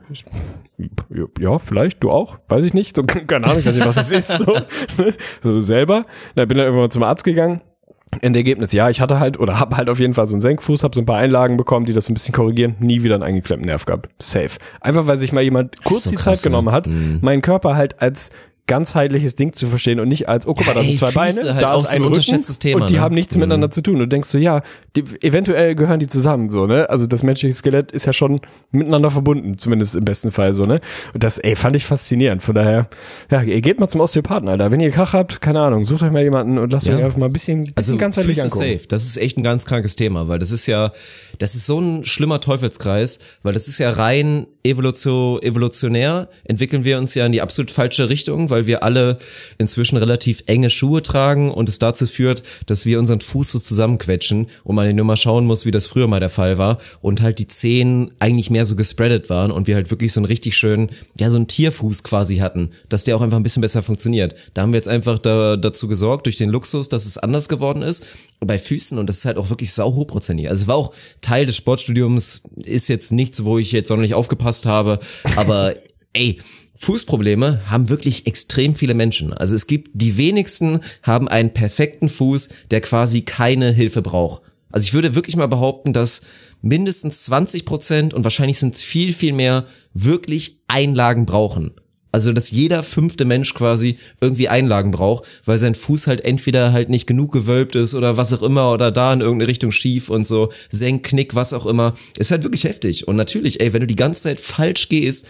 Ja, vielleicht, du auch, weiß ich nicht. So, keine Ahnung, ich weiß nicht, was das ist. So selber. Da bin dann irgendwann zum Arzt gegangen. Endergebnis, ja, ich hatte halt oder habe halt auf jeden Fall so einen Senkfuß, habe so ein paar Einlagen bekommen, die das ein bisschen korrigieren, nie wieder einen eingeklemmten Nerv gehabt. Safe. Einfach, weil sich mal jemand kurz die Zeit genommen hat, meinen Körper halt als ganzheitliches Ding zu verstehen und nicht als, oh guck mal, da sind 2 Beine, halt da ist ein Rücken Thema, und die haben nichts miteinander zu tun. Du denkst so, ja, eventuell gehören die zusammen, so, ne? Also das menschliche Skelett ist ja schon miteinander verbunden, zumindest im besten Fall, so, ne? Und das, fand ich faszinierend. Von daher, ja, ihr geht mal zum Osteopathen, Alter. Wenn ihr Krach habt, keine Ahnung, sucht euch mal jemanden und lasst euch einfach mal ein bisschen ganzheitlich Füße angucken. Safe. Das ist echt ein ganz krankes Thema, weil das ist so ein schlimmer Teufelskreis, weil das ist ja rein evolutionär, entwickeln wir uns ja in die absolut falsche Richtung, weil wir alle inzwischen relativ enge Schuhe tragen und es dazu führt, dass wir unseren Fuß so zusammenquetschen und man nur mal schauen muss, wie das früher mal der Fall war und halt die Zehen eigentlich mehr so gespreadet waren und wir halt wirklich so einen richtig schönen, ja, so einen Tierfuß quasi hatten, dass der auch einfach ein bisschen besser funktioniert. Da haben wir jetzt einfach dazu gesorgt, durch den Luxus, dass es anders geworden ist, bei Füßen, und das ist halt auch wirklich sau hochprozentig. Also es war auch Teil des Sportstudiums, ist jetzt nichts, wo ich jetzt sonderlich aufgepasst habe, aber ey, Fußprobleme haben wirklich extrem viele Menschen. Also es gibt, die wenigsten haben einen perfekten Fuß, der quasi keine Hilfe braucht. Also ich würde wirklich mal behaupten, dass mindestens 20% und wahrscheinlich sind es viel, viel mehr wirklich Einlagen brauchen. Also, dass jeder 5. Mensch quasi irgendwie Einlagen braucht, weil sein Fuß halt entweder halt nicht genug gewölbt ist oder was auch immer oder da in irgendeine Richtung schief und so, Senk, Knick, was auch immer. Ist halt wirklich heftig. Und natürlich, ey, wenn du die ganze Zeit falsch gehst,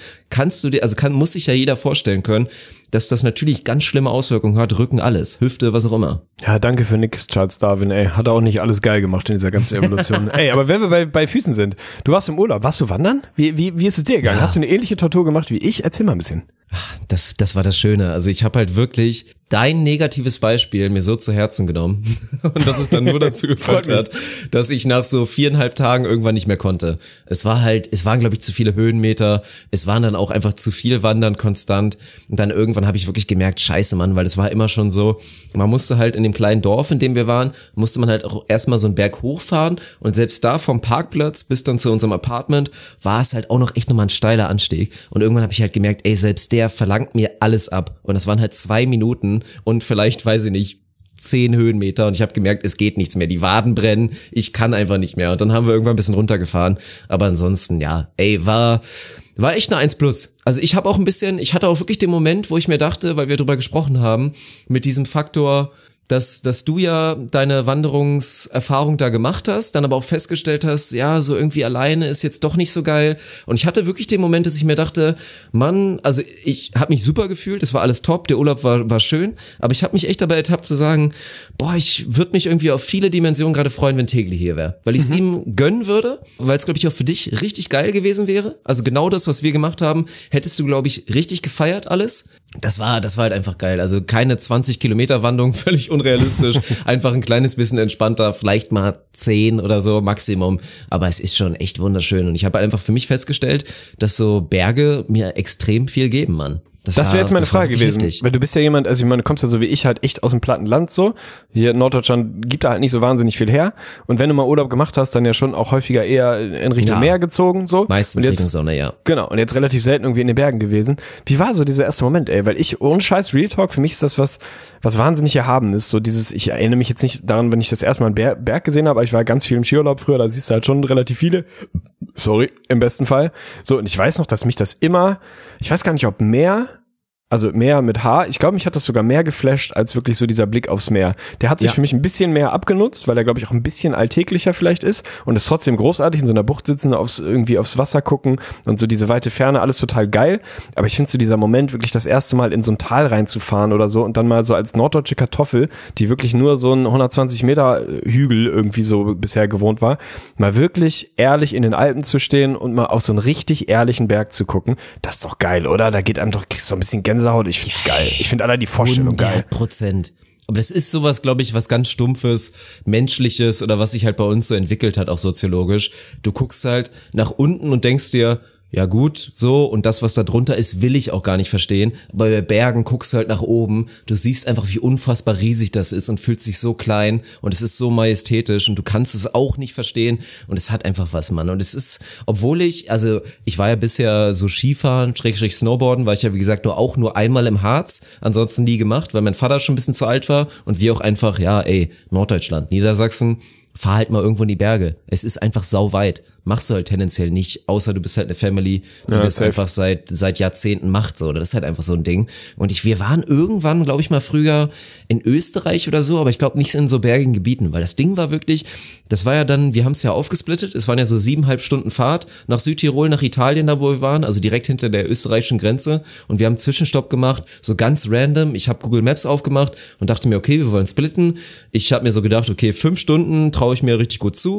muss sich ja jeder vorstellen können, dass das natürlich ganz schlimme Auswirkungen hat, Rücken, alles, Hüfte, was auch immer. Ja, danke für nix, Charles Darwin, ey. Hat auch nicht alles geil gemacht in dieser ganzen Evolution. Ey, aber wenn wir bei Füßen sind, du warst im Urlaub, warst du wandern? Wie ist es dir gegangen? Ja. Hast du eine ähnliche Tortur gemacht wie ich? Erzähl mal ein bisschen. Das war das Schöne. Also ich habe halt wirklich dein negatives Beispiel mir so zu Herzen genommen und dass es dann nur dazu geführt hat, dass ich nach so 4,5 Tagen irgendwann nicht mehr konnte. Es waren glaube ich zu viele Höhenmeter, es waren dann auch einfach zu viel Wandern konstant und dann irgendwann habe ich wirklich gemerkt, scheiße Mann, weil es war immer schon so, man musste halt in dem kleinen Dorf, in dem wir waren, musste man halt auch erstmal so einen Berg hochfahren und selbst da vom Parkplatz bis dann zu unserem Apartment war es halt auch noch echt nochmal ein steiler Anstieg und irgendwann habe ich halt gemerkt, ey, selbst der verlangt mir alles ab und das waren halt 2 Minuten und vielleicht, weiß ich nicht, 10 Höhenmeter und ich habe gemerkt, es geht nichts mehr, die Waden brennen, ich kann einfach nicht mehr und dann haben wir irgendwann ein bisschen runtergefahren, aber ansonsten, ja, ey, war echt eine 1+. Also ich hatte auch wirklich den Moment, wo ich mir dachte, weil wir drüber gesprochen haben, mit diesem Faktor, dass du ja deine Wanderungserfahrung da gemacht hast, dann aber auch festgestellt hast, ja, so irgendwie alleine ist jetzt doch nicht so geil. Und ich hatte wirklich den Moment, dass ich mir dachte, Mann, also ich habe mich super gefühlt, es war alles top, der Urlaub war schön, aber ich habe mich echt dabei ertappt zu sagen, boah, ich würde mich irgendwie auf viele Dimensionen gerade freuen, wenn Tegli hier wäre, weil ich es ihm gönnen würde, weil es, glaube ich, auch für dich richtig geil gewesen wäre. Also genau das, was wir gemacht haben, hättest du, glaube ich, richtig gefeiert alles. Das war halt einfach geil. Also keine 20 Kilometer Wanderung, völlig unrealistisch. Einfach ein kleines bisschen entspannter, vielleicht mal 10 oder so Maximum. Aber es ist schon echt wunderschön. Und ich habe halt einfach für mich festgestellt, dass so Berge mir extrem viel geben, Mann. Das wäre jetzt meine Frage gewesen, heftig. Weil du bist ja jemand, also ich meine, du kommst ja so wie ich halt echt aus dem platten Land so, hier in Norddeutschland gibt da halt nicht so wahnsinnig viel her und wenn du mal Urlaub gemacht hast, dann ja schon auch häufiger eher in Richtung Meer gezogen so. Meistens Richtung Sonne, ja. Genau, und jetzt relativ selten irgendwie in den Bergen gewesen. Wie war so dieser erste Moment, ey? Weil ohne Scheiß Real Talk, für mich ist das was wahnsinnig Erhabenes, so ich erinnere mich jetzt nicht daran, wenn ich das erste Mal einen Berg gesehen habe, aber ich war ganz viel im Skiurlaub früher, da siehst du halt schon relativ viele, im besten Fall. So, und ich weiß noch, dass mich das immer, ich weiß gar nicht, ob mehr mit H, ich glaube, mich hat das sogar mehr geflasht als wirklich so dieser Blick aufs Meer. Der hat sich für mich ein bisschen mehr abgenutzt, weil er, glaube ich, auch ein bisschen alltäglicher vielleicht ist und ist trotzdem großartig, in so einer Bucht sitzen, irgendwie aufs Wasser gucken und so diese weite Ferne, alles total geil. Aber ich finde so dieser Moment, wirklich das erste Mal in so ein Tal reinzufahren oder so und dann mal so als norddeutsche Kartoffel, die wirklich nur so ein 120 Meter Hügel irgendwie so bisher gewohnt war, mal wirklich ehrlich in den Alpen zu stehen und mal auf so einen richtig ehrlichen Berg zu gucken, das ist doch geil, oder? Da geht einem doch so ein bisschen Gänsehaut. Ich find's geil. Ich finde allein die Vorstellung geil. 100%. Aber das ist sowas, glaube ich, was ganz Stumpfes, Menschliches oder was sich halt bei uns so entwickelt hat, auch soziologisch. Du guckst halt nach unten und denkst dir, ja gut, so, und das, was da drunter ist, will ich auch gar nicht verstehen. Aber bei Bergen guckst du halt nach oben, du siehst einfach, wie unfassbar riesig das ist und fühlst dich so klein und es ist so majestätisch und du kannst es auch nicht verstehen und es hat einfach was, Mann. Und es ist, obwohl ich war ja bisher so Skifahren, Snowboarden, war ich ja wie gesagt nur einmal im Harz, ansonsten nie gemacht, weil mein Vater schon ein bisschen zu alt war und wir auch einfach, Norddeutschland, Niedersachsen, fahr halt mal irgendwo in die Berge. Es ist einfach sau weit. Machst du halt tendenziell nicht, außer du bist halt eine Family, die das einfach seit Jahrzehnten macht, so. Das ist halt einfach so ein Ding. Und wir waren irgendwann, glaube ich mal früher in Österreich oder so, aber ich glaube nicht in so bergigen Gebieten, weil das Ding war wirklich, das war ja dann, wir haben es ja aufgesplittet, es waren ja so 7,5 Stunden Fahrt nach Südtirol, nach Italien, da wo wir waren, also direkt hinter der österreichischen Grenze und wir haben einen Zwischenstopp gemacht, so ganz random. Ich habe Google Maps aufgemacht und dachte mir, okay, wir wollen splitten. Ich habe mir so gedacht, okay, 5 Stunden traue ich mir richtig gut zu.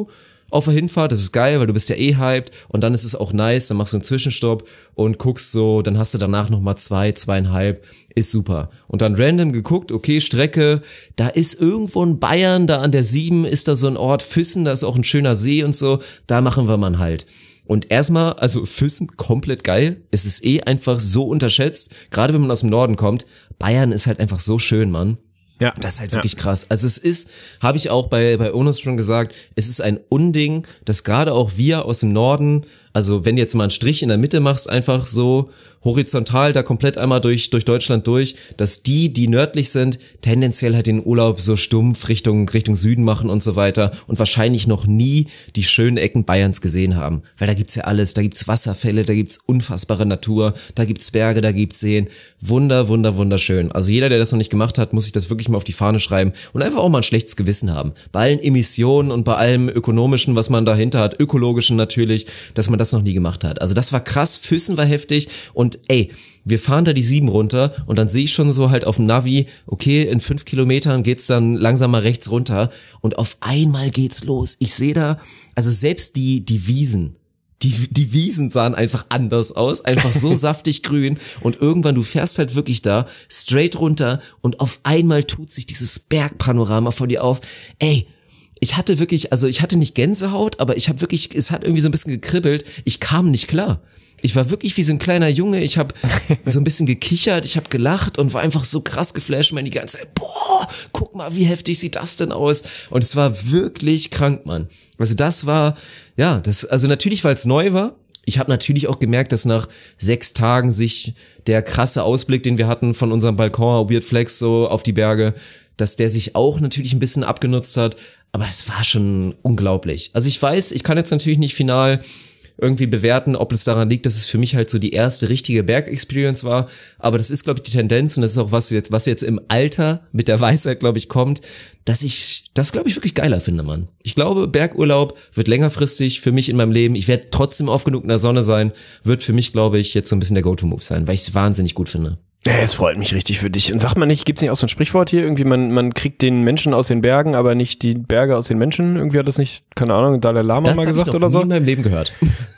auf der Hinfahrt, das ist geil, weil du bist ja eh hyped und dann ist es auch nice, dann machst du einen Zwischenstopp und guckst so, dann hast du danach nochmal 2,5, ist super. Und dann random geguckt, okay, Strecke, da ist irgendwo in Bayern, da an der 7 ist da so ein Ort, Füssen, da ist auch ein schöner See und so, da machen wir mal einen Halt. Und erstmal, also Füssen, komplett geil, es ist eh einfach so unterschätzt, gerade wenn man aus dem Norden kommt, Bayern ist halt einfach so schön, Mann. Ja. Das ist halt wirklich krass. Also es ist, habe ich auch bei Onus schon gesagt, es ist ein Unding, dass gerade auch wir aus dem Norden, also wenn du jetzt mal einen Strich in der Mitte machst, einfach so horizontal da komplett einmal durch Deutschland durch, dass die nördlich sind, tendenziell halt den Urlaub so stumpf Richtung Süden machen und so weiter und wahrscheinlich noch nie die schönen Ecken Bayerns gesehen haben. Weil da gibt's ja alles, da gibt's Wasserfälle, da gibt's unfassbare Natur, da gibt's Berge, da gibt's Seen. Wunderschön. Also jeder, der das noch nicht gemacht hat, muss sich das wirklich mal auf die Fahne schreiben und einfach auch mal ein schlechtes Gewissen haben. Bei allen Emissionen und bei allem Ökonomischen, was man dahinter hat, Ökologischen natürlich, dass man das noch nie gemacht hat. Also das war krass, Füssen war heftig und ey, wir fahren da die 7 runter und dann sehe ich schon so halt auf dem Navi, okay, in 5 Kilometern geht's dann langsam mal rechts runter und auf einmal geht's los. Ich sehe da, also selbst die Wiesen, die Wiesen sahen einfach anders aus, einfach so saftig grün und irgendwann, du fährst halt wirklich da straight runter und auf einmal tut sich dieses Bergpanorama vor dir auf. Ey, ich hatte nicht Gänsehaut, aber es hat irgendwie so ein bisschen gekribbelt. Ich kam nicht klar. Ich war wirklich wie so ein kleiner Junge. Ich habe so ein bisschen gekichert, ich habe gelacht und war einfach so krass geflasht, die ganze Zeit, boah, guck mal, wie heftig sieht das denn aus? Und es war wirklich krank, Mann. Also das war, ja, also natürlich, weil es neu war. Ich habe natürlich auch gemerkt, dass nach 6 Tagen sich der krasse Ausblick, den wir hatten von unserem Balkon, Weird Flex so auf die Berge, dass der sich auch natürlich ein bisschen abgenutzt hat. Aber es war schon unglaublich. Also ich weiß, ich kann jetzt natürlich nicht final irgendwie bewerten, ob es daran liegt, dass es für mich halt so die erste richtige Bergexperience war, aber das ist, glaube ich, die Tendenz und das ist auch was jetzt im Alter mit der Weisheit, glaube ich, kommt, dass ich das, glaube ich, wirklich geiler finde, Mann. Ich glaube, Bergurlaub wird längerfristig für mich in meinem Leben, ich werde trotzdem oft genug in der Sonne sein, wird für mich, glaube ich, jetzt so ein bisschen der Go-To-Move sein, weil ich es wahnsinnig gut finde. Ja, es freut mich richtig für dich. Und sagt man nicht, gibt's nicht auch so ein Sprichwort hier, irgendwie man kriegt den Menschen aus den Bergen, aber nicht die Berge aus den Menschen? Irgendwie hat das nicht, keine Ahnung, Dalai Lama mal gesagt oder so? Das habe ich noch nie in meinem Leben gehört.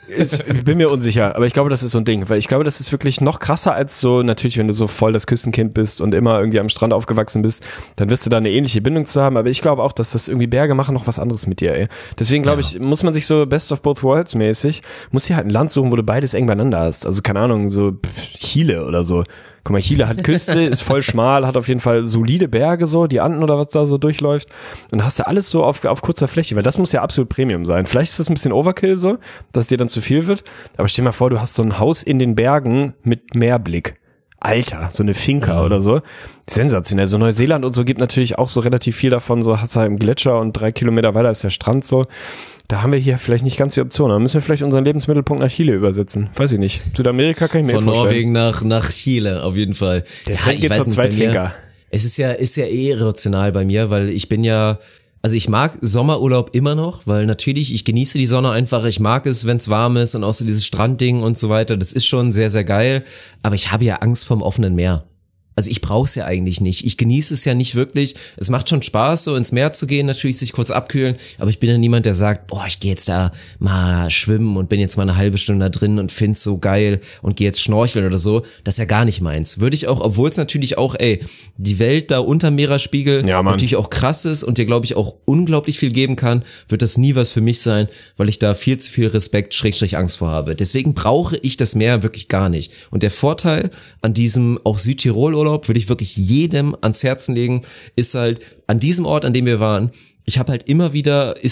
Ich bin mir unsicher, aber ich glaube, das ist so ein Ding, weil ich glaube, das ist wirklich noch krasser als so, natürlich, wenn du so voll das Küstenkind bist und immer irgendwie am Strand aufgewachsen bist, dann wirst du da eine ähnliche Bindung zu haben, aber ich glaube auch, dass das irgendwie Berge machen noch was anderes mit dir, ey. Deswegen glaube ich, muss man sich so Best of Both Worlds mäßig, muss hier halt ein Land suchen, wo du beides eng beieinander hast. Also keine Ahnung, so Chile oder so. Guck mal, Chile hat Küste, ist voll schmal, hat auf jeden Fall solide Berge so, die Anden oder was da so durchläuft und hast du alles so auf kurzer Fläche, weil das muss ja absolut Premium sein. Vielleicht ist das ein bisschen Overkill so, dass dir dann zu viel wird, aber stell dir mal vor, du hast so ein Haus in den Bergen mit Meerblick. Alter, so eine Finca oder so. Sensationell. So Neuseeland und so gibt natürlich auch so relativ viel davon, so hast du halt einen Gletscher und 3 Kilometer weiter ist der Strand so. Da haben wir hier vielleicht nicht ganz die Option. Da müssen wir vielleicht unseren Lebensmittelpunkt nach Chile übersetzen. Weiß ich nicht. Südamerika kann ich mir vorstellen. Von Norwegen nach Chile, auf jeden Fall. Der Trend geht zur Zweitfinker. Es ist ja eh irrational bei mir, weil ich bin ja, also ich mag Sommerurlaub immer noch, weil natürlich, ich genieße die Sonne einfach, ich mag es, wenn es warm ist und auch so dieses Strandding und so weiter, das ist schon sehr, sehr geil, aber ich habe ja Angst vorm offenen Meer. Also ich brauche es ja eigentlich nicht. Ich genieße es ja nicht wirklich. Es macht schon Spaß, so ins Meer zu gehen, natürlich sich kurz abkühlen. Aber ich bin ja niemand, der sagt, boah, ich gehe jetzt da mal schwimmen und bin jetzt mal eine halbe Stunde da drin und find's so geil und gehe jetzt schnorcheln oder so. Das ist ja gar nicht meins. Würde ich auch, obwohl es natürlich auch, die Welt da unter Meeresspiegel natürlich auch krass ist und dir, glaube ich, auch unglaublich viel geben kann, wird das nie was für mich sein, weil ich da viel zu viel Respekt, / Angst vor habe. Deswegen brauche ich das Meer wirklich gar nicht. Und der Vorteil an diesem auch Südtirol-Urlaub würde ich wirklich jedem ans Herzen legen, ist halt an diesem Ort, an dem wir waren, ich habe halt immer wieder, habe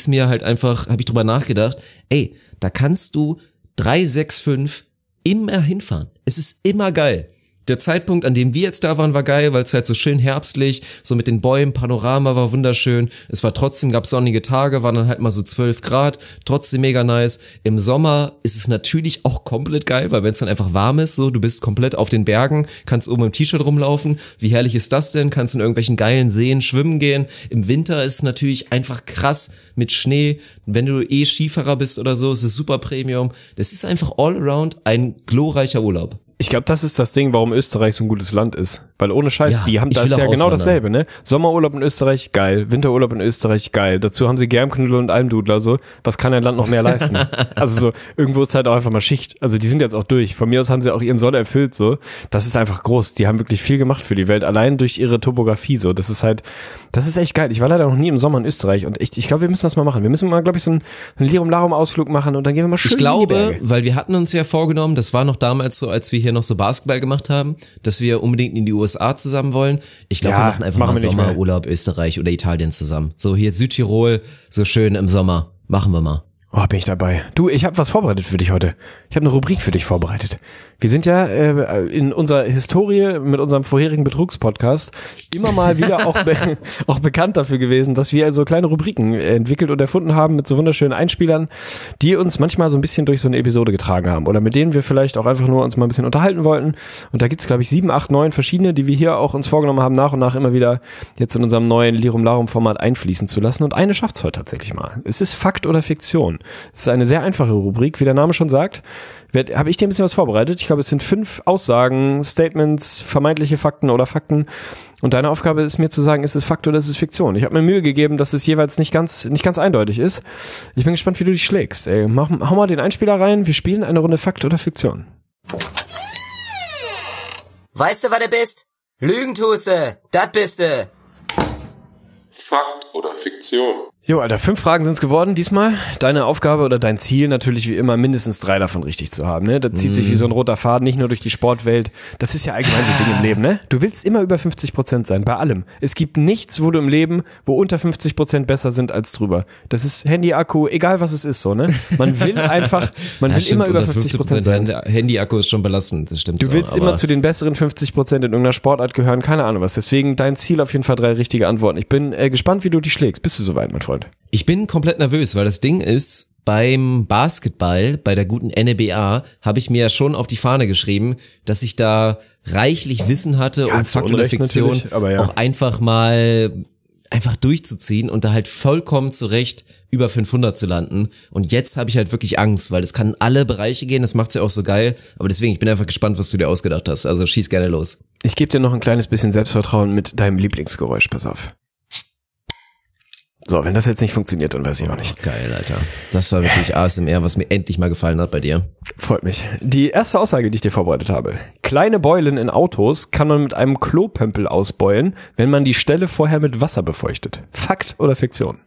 ich drüber nachgedacht, da kannst du 3, 6, 5 immer hinfahren. Es ist immer geil. Der Zeitpunkt, an dem wir jetzt da waren, war geil, weil es halt so schön herbstlich, so mit den Bäumen, Panorama war wunderschön. Es war trotzdem, gab sonnige Tage, waren dann halt mal so 12 Grad, trotzdem mega nice. Im Sommer ist es natürlich auch komplett geil, weil wenn es dann einfach warm ist, so, du bist komplett auf den Bergen, kannst oben im T-Shirt rumlaufen. Wie herrlich ist das denn? Kannst in irgendwelchen geilen Seen schwimmen gehen. Im Winter ist es natürlich einfach krass mit Schnee. Wenn du Skifahrer bist oder so, ist es super Premium. Das ist einfach all around ein glorreicher Urlaub. Ich glaube, das ist das Ding, warum Österreich so ein gutes Land ist. Weil ohne Scheiß, Ja, die haben ich das will auch ja genau auswandern. dasselbe, ne? Sommerurlaub in Österreich, geil. Winterurlaub in Österreich, geil. Dazu haben sie Germknüdel und Almdudler, so. Was kann ein Land noch mehr leisten? Also so, irgendwo ist halt auch einfach mal Schicht. Also die sind jetzt auch durch. Von mir aus haben sie auch ihren Soll erfüllt, so. Das ist einfach groß. Die haben wirklich viel gemacht für die Welt. Allein durch ihre Topografie, so. Das ist echt geil. Ich war leider noch nie im Sommer in Österreich und ich glaube, wir müssen das mal machen. Wir müssen mal, glaube ich, so einen Lirum-Larum-Ausflug machen und dann gehen wir mal schön Ich glaube, in die Berge. weil wir hatten uns ja vorgenommen, das war noch damals so, als wir hier noch so Basketball gemacht haben, dass wir unbedingt in die USA zusammen wollen. Ich glaube, Ja, wir machen einfach machen mal wir nicht mehr. Sommerurlaub Österreich oder Italien zusammen. So hier Südtirol, so schön im Sommer. Machen wir mal. Oh, bin ich dabei. Du, ich habe was vorbereitet für dich heute. Ich habe eine Rubrik für dich vorbereitet. Wir sind ja in unserer Historie mit unserem vorherigen Betrugspodcast immer mal wieder auch bekannt dafür gewesen, dass wir so kleine Rubriken entwickelt und erfunden haben mit so wunderschönen Einspielern, die uns manchmal so ein bisschen durch so eine Episode getragen haben oder mit denen wir vielleicht auch einfach nur uns mal ein bisschen unterhalten wollten. Und da gibt's, glaube ich, 7, 8, 9 verschiedene, die wir hier auch uns vorgenommen haben, nach und nach immer wieder jetzt in unserem neuen Lirum-Larum-Format einfließen zu lassen. Und eine schafft's heute tatsächlich mal. Es ist Fakt oder Fiktion. Es ist eine sehr einfache Rubrik, wie der Name schon sagt. Habe ich dir ein bisschen was vorbereitet? Ich glaube, es sind 5 Aussagen, Statements, vermeintliche Fakten oder Fakten. Und deine Aufgabe ist mir zu sagen, ist es Fakt oder ist es Fiktion? Ich habe mir Mühe gegeben, dass es jeweils nicht ganz eindeutig ist. Ich bin gespannt, wie du dich schlägst. Ey, hau mal den Einspieler rein. Wir spielen eine Runde Fakt oder Fiktion. Weißt du, was du bist? Lügen tust du, das bist du. Fakt oder Fiktion? Jo, Alter, 5 Fragen sind's geworden diesmal. Deine Aufgabe oder dein Ziel natürlich wie immer, mindestens 3 davon richtig zu haben, ne? Das zieht sich wie so ein roter Faden, nicht nur durch die Sportwelt. Das ist ja allgemein so ein Ding im Leben, ne? Du willst immer über 50% sein, bei allem. Es gibt nichts, wo du im Leben, wo unter 50% besser sind als drüber. Das ist Handy-Akku, egal was es ist, so, ne? Man will einfach, man will immer über 50% sein. Handy-Akku ist schon belastend, das stimmt. Du willst immer zu den besseren 50% in irgendeiner Sportart gehören, keine Ahnung was. Deswegen dein Ziel auf jeden Fall 3 richtige Antworten. Ich bin gespannt, wie du dich schlägst. Bist du soweit, mein Freund? Ich bin komplett nervös, weil das Ding ist, beim Basketball, bei der guten NBA, habe ich mir ja schon auf die Fahne geschrieben, dass ich da reichlich Wissen hatte, um zu Fakt oder Unrecht Fiktion natürlich, aber ja. auch einfach durchzuziehen und da halt vollkommen zurecht über 500 zu landen. Und jetzt habe ich halt wirklich Angst, weil das kann in alle Bereiche gehen, das macht's ja auch so geil. Aber deswegen, ich bin einfach gespannt, was du dir ausgedacht hast. Also schieß gerne los. Ich gebe dir noch ein kleines bisschen Selbstvertrauen mit deinem Lieblingsgeräusch, pass auf. So, wenn das jetzt nicht funktioniert, dann weiß ich auch nicht. Geil, Alter. Das war wirklich ASMR, was mir endlich mal gefallen hat bei dir. Freut mich. Die erste Aussage, die ich dir vorbereitet habe. Kleine Beulen in Autos kann man mit einem Klopömpel ausbeulen, wenn man die Stelle vorher mit Wasser befeuchtet. Fakt oder Fiktion?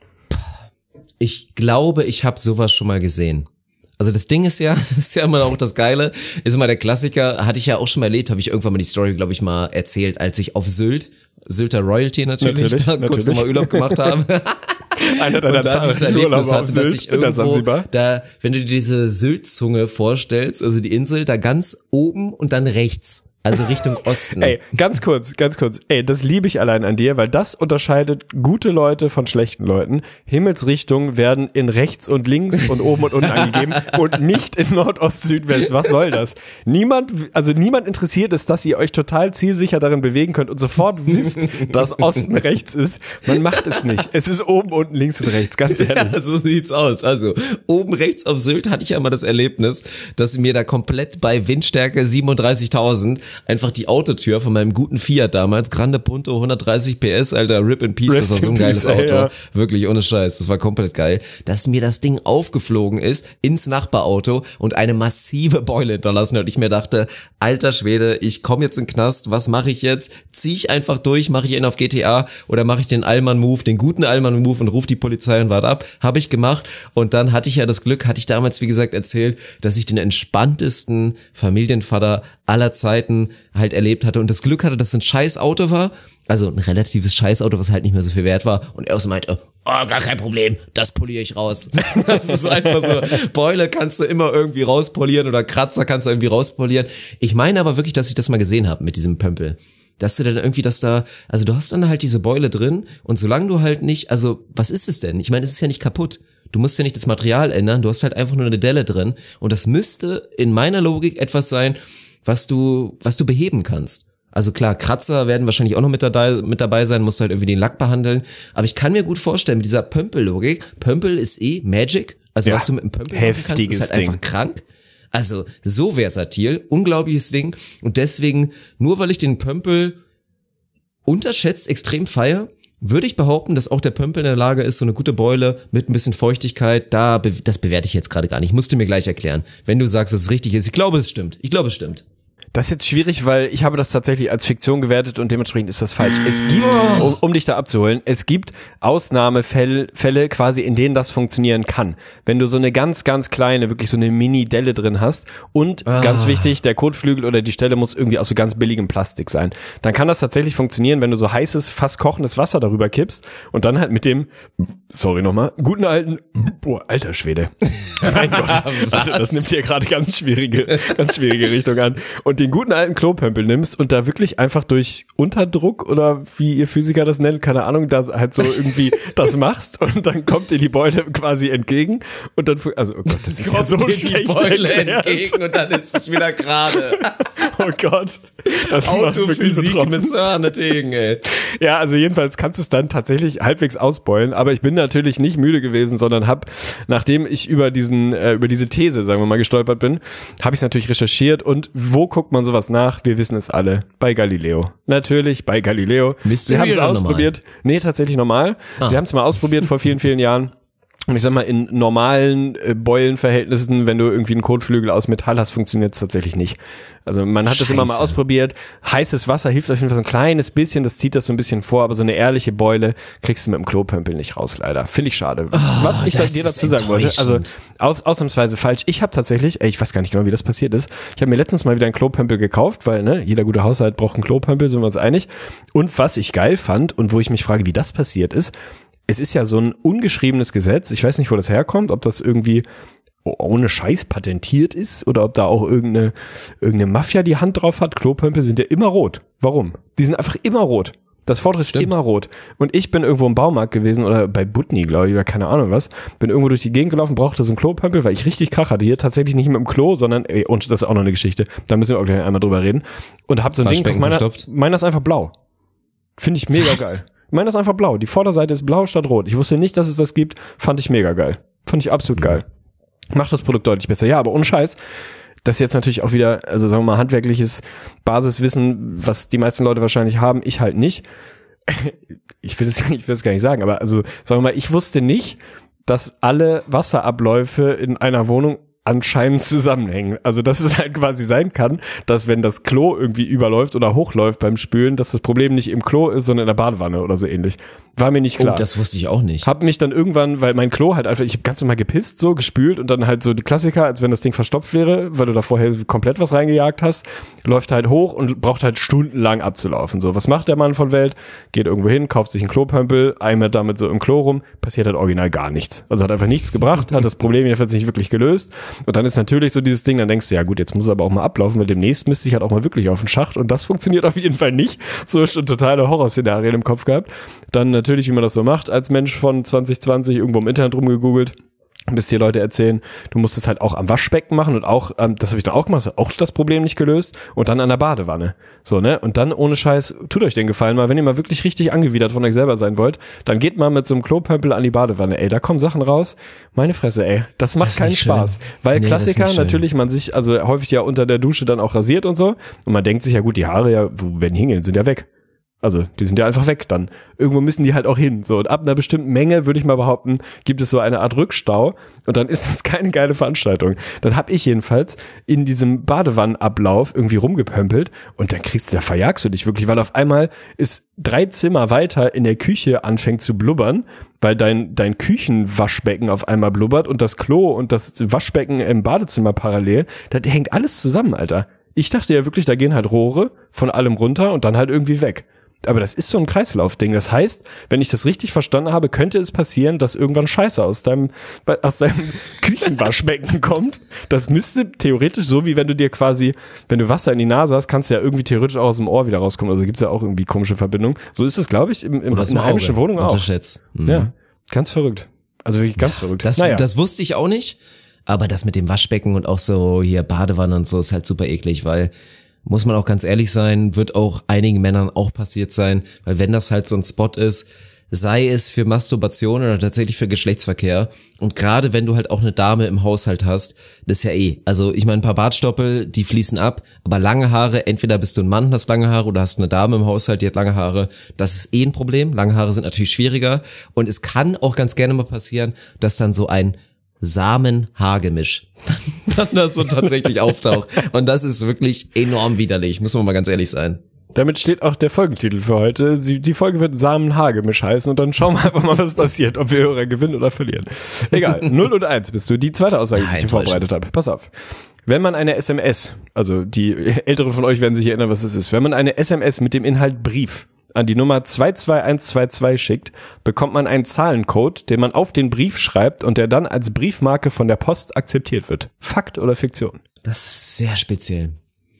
Ich glaube, ich habe sowas schon mal gesehen. Also das Ding ist ja, das ist ja immer auch das Geile, ist immer der Klassiker, hatte ich ja auch schon mal erlebt, habe ich irgendwann mal die Story, glaube ich, mal erzählt, als ich auf Sylter Royalty natürlich da kurz nochmal Urlaub gemacht habe. Einer deiner und da dieses Erlebnis hatte, dass ich irgendwo da, wenn du dir diese Sylt-Zunge vorstellst, also die Insel, da ganz oben und dann rechts. Also Richtung Osten. Ey, ganz kurz. Ey, das liebe ich allein an dir, weil das unterscheidet gute Leute von schlechten Leuten. Himmelsrichtungen werden in rechts und links und oben und unten angegeben und nicht in Nordost, Südwest. Was soll das? Niemand interessiert es, dass ihr euch total zielsicher darin bewegen könnt und sofort wisst, dass Osten rechts ist. Man macht es nicht. Es ist oben, unten, links und rechts, ganz ehrlich. Ja, so sieht's aus. Also, oben rechts auf Sylt hatte ich ja mal das Erlebnis, dass mir da komplett bei Windstärke 37.000 einfach die Autotür von meinem guten Fiat damals, Grande Punto, 130 PS, Alter, Rip in Peace, das war so ein geiles Auto. Ja. Wirklich, ohne Scheiß, das war komplett geil. Dass mir das Ding aufgeflogen ist ins Nachbarauto und eine massive Beule hinterlassen hat. Und ich mir dachte, alter Schwede, ich komme jetzt in den Knast, was mache ich jetzt? Zieh ich einfach durch, mache ich ihn auf GTA oder mache ich den Allmann-Move, den guten Allmann-Move und ruf die Polizei und warte ab? Habe ich gemacht und dann hatte ich ja das Glück, hatte ich damals, wie gesagt, erzählt, dass ich den entspanntesten Familienvater aller Zeiten halt erlebt hatte und das Glück hatte, dass es ein scheiß Auto war, also ein relatives Scheißauto, was halt nicht mehr so viel wert war und er auch so meinte, oh, gar kein Problem, das poliere ich raus. Das ist einfach so, Beule kannst du immer irgendwie rauspolieren oder Kratzer kannst du irgendwie rauspolieren. Ich meine aber wirklich, dass ich das mal gesehen habe mit diesem Pömpel. Dass du dann irgendwie also du hast dann halt diese Beule drin und solange du halt nicht, also was ist es denn? Ich meine, es ist ja nicht kaputt. Du musst ja nicht das Material ändern, du hast halt einfach nur eine Delle drin und das müsste in meiner Logik etwas sein, was du beheben kannst. Also klar, Kratzer werden wahrscheinlich auch noch mit dabei sein, musst du halt irgendwie den Lack behandeln. Aber ich kann mir gut vorstellen, mit dieser Pömpel-Logik, Pömpel ist Magic. Also ja, was du mit einem Pömpel machen kannst, ist halt einfach krank. Also so versatil, unglaubliches Ding. Und deswegen, nur weil ich den Pömpel unterschätzt extrem feier, würde ich behaupten, dass auch der Pömpel in der Lage ist, so eine gute Beule mit ein bisschen Feuchtigkeit, das bewerte ich jetzt gerade gar nicht. Musst du mir gleich erklären. Wenn du sagst, dass es richtig ist. Ich glaube, es stimmt. Das ist jetzt schwierig, weil ich habe das tatsächlich als Fiktion gewertet und dementsprechend ist das falsch. Es gibt, um dich da abzuholen, es gibt Ausnahmefälle quasi, in denen das funktionieren kann. Wenn du so eine ganz, ganz kleine, wirklich so eine Mini-Delle drin hast und ganz wichtig, der Kotflügel oder die Stelle muss irgendwie aus so ganz billigem Plastik sein. Dann kann das tatsächlich funktionieren, wenn du so heißes, fast kochendes Wasser darüber kippst und dann halt mit dem, guten alten, alter Schwede. Mein Gott, also das nimmt hier gerade ganz schwierige Richtung an. Und den guten alten Klopömpel nimmst und da wirklich einfach durch Unterdruck oder wie ihr Physiker das nennt, keine Ahnung, da halt so irgendwie das machst und dann kommt dir die Beule quasi entgegen und dann, also oh Gott, das ist ja so schlecht. Die Beule entgegen und dann ist es wieder gerade. Oh Gott. Das Autophysik mit Zahnetegen, ey. Ja, also jedenfalls kannst du es dann tatsächlich halbwegs ausbeulen, aber ich bin natürlich nicht müde gewesen, sondern nachdem ich über diese These, sagen wir mal, gestolpert bin, habe ich es natürlich recherchiert und wo guckt man sowas nach? Wir wissen es alle. Bei Galileo. Natürlich, bei Galileo. Sie haben es ausprobiert. Normal? Nee, tatsächlich normal. Sie haben es mal ausprobiert vor vielen, vielen Jahren. Und ich sag mal, in normalen Beulenverhältnissen, wenn du irgendwie einen Kotflügel aus Metall hast, funktioniert es tatsächlich nicht. Also man hat das immer mal ausprobiert. Heißes Wasser hilft auf jeden Fall so ein kleines bisschen, das zieht das so ein bisschen vor, aber so eine ehrliche Beule kriegst du mit dem Klopömpel nicht raus, leider. Finde ich schade. Was ich dir dazu sagen wollte, also ausnahmsweise falsch. Ich habe tatsächlich, ich weiß gar nicht genau, wie das passiert ist, ich habe mir letztens mal wieder einen Klopömpel gekauft, weil jeder gute Haushalt braucht einen Klopömpel, sind wir uns einig. Und was ich geil fand und wo ich mich frage, wie das passiert ist, es ist ja so ein ungeschriebenes Gesetz, ich weiß nicht, wo das herkommt, ob das irgendwie ohne Scheiß patentiert ist oder ob da auch irgendeine Mafia die Hand drauf hat. Klopömpel sind ja immer rot. Warum? Die sind einfach immer rot. Das vordere ist immer rot. Und ich bin irgendwo im Baumarkt gewesen oder bei Butni, glaube ich, oder keine Ahnung was. Bin irgendwo durch die Gegend gelaufen, brauchte so einen Klopömpel, weil ich richtig Krach hatte. Hier tatsächlich nicht mit dem Klo, sondern, und das ist auch noch eine Geschichte, da müssen wir auch gleich einmal drüber reden. Und hab so ein Ding, meiner ist einfach blau. Finde ich mega geil. Meiner ist einfach blau. Die Vorderseite ist blau statt rot. Ich wusste nicht, dass es das gibt. Fand ich mega geil. Fand ich absolut geil. Macht das Produkt deutlich besser. Ja, aber ohne Scheiß. Das ist jetzt natürlich auch wieder, also sagen wir mal, handwerkliches Basiswissen, was die meisten Leute wahrscheinlich haben. Ich halt nicht. Ich will es gar nicht sagen, aber also sagen wir mal, ich wusste nicht, dass alle Wasserabläufe in einer Wohnung anscheinend zusammenhängen. Also dass es halt quasi sein kann, dass wenn das Klo irgendwie überläuft oder hochläuft beim Spülen, dass das Problem nicht im Klo ist, sondern in der Badewanne oder so ähnlich. War mir nicht klar. Oh, das wusste ich auch nicht. Hab mich dann irgendwann, weil mein Klo halt einfach, ich habe ganz normal gepisst, so gespült und dann halt so die Klassiker, als wenn das Ding verstopft wäre, weil du da vorher komplett was reingejagt hast, läuft halt hoch und braucht halt stundenlang abzulaufen. So, was macht der Mann von Welt? Geht irgendwo hin, kauft sich einen Klopömpel, einmal damit so im Klo rum, passiert halt original gar nichts. Also hat einfach nichts gebracht, hat das Problem jedenfalls nicht wirklich gelöst. Und dann ist natürlich so dieses Ding, dann denkst du, ja gut, jetzt muss es aber auch mal ablaufen, weil demnächst müsste ich halt auch mal wirklich auf den Schacht und das funktioniert auf jeden Fall nicht. So schon totale Horrorszenarien im Kopf gehabt. Dann natürlich, wie man das so macht, als Mensch von 2020 irgendwo im Internet rumgegoogelt, bis dir Leute erzählen, du musst es halt auch am Waschbecken machen und auch, das habe ich dann auch gemacht, auch das Problem nicht gelöst und dann an der Badewanne. So, ne? Und dann ohne Scheiß, tut euch den Gefallen mal, wenn ihr mal wirklich richtig angewidert von euch selber sein wollt, dann geht mal mit so einem Klopömpel an die Badewanne, ey, da kommen Sachen raus, meine Fresse, ey, das macht keinen Spaß. Weil Klassiker natürlich, man sich, also häufig ja unter der Dusche dann auch rasiert und so und man denkt sich, ja gut, die Haare ja, wo werden die hingehen, sind ja weg. Also, die sind ja einfach weg dann. Irgendwo müssen die halt auch hin. So, und ab einer bestimmten Menge, würde ich mal behaupten, gibt es so eine Art Rückstau und dann ist das keine geile Veranstaltung. Dann habe ich jedenfalls in diesem Badewannenablauf irgendwie rumgepömpelt und dann da verjagst du dich wirklich, weil auf einmal ist 3 Zimmer weiter in der Küche anfängt zu blubbern, weil dein Küchenwaschbecken auf einmal blubbert und das Klo und das Waschbecken im Badezimmer parallel, das hängt alles zusammen, Alter. Ich dachte ja wirklich, da gehen halt Rohre von allem runter und dann halt irgendwie weg. Aber das ist so ein Kreislaufding. Das heißt, wenn ich das richtig verstanden habe, könnte es passieren, dass irgendwann Scheiße aus deinem Küchenwaschbecken kommt. Das müsste theoretisch, so wie wenn du dir quasi, wenn du Wasser in die Nase hast, kannst du ja irgendwie theoretisch auch aus dem Ohr wieder rauskommen. Also gibt's ja auch irgendwie komische Verbindungen. So ist es, glaube ich, in der heimischen Wohnung auch. Ja, ganz verrückt. Also wirklich ganz verrückt. Das wusste ich auch nicht. Aber das mit dem Waschbecken und auch so hier Badewanne und so ist halt super eklig, weil muss man auch ganz ehrlich sein, wird auch einigen Männern auch passiert sein, weil wenn das halt so ein Spot ist, sei es für Masturbation oder tatsächlich für Geschlechtsverkehr. Und gerade wenn du halt auch eine Dame im Haushalt hast, das ist ja also ich meine, ein paar Bartstoppel, die fließen ab, aber lange Haare, entweder bist du ein Mann, hast lange Haare, oder hast eine Dame im Haushalt, die hat lange Haare, das ist ein Problem. Lange Haare sind natürlich schwieriger und es kann auch ganz gerne mal passieren, dass dann so ein Samen-Haargemisch dann da so tatsächlich auftaucht. Und das ist wirklich enorm widerlich, muss man mal ganz ehrlich sein. Damit steht auch der Folgentitel für heute. Die Folge wird Samen-Haargemisch heißen und dann schauen wir einfach mal, was passiert, ob wir Hörer gewinnen oder verlieren. Egal, 0 und 1 bist du. Die zweite Aussage, die ich dir vorbereitet habe. Pass auf. Wenn man eine SMS, also die Älteren von euch werden sich erinnern, was es ist, wenn man eine SMS mit dem Inhalt Brief an die Nummer 22122 schickt, bekommt man einen Zahlencode, den man auf den Brief schreibt und der dann als Briefmarke von der Post akzeptiert wird. Fakt oder Fiktion? Das ist sehr speziell.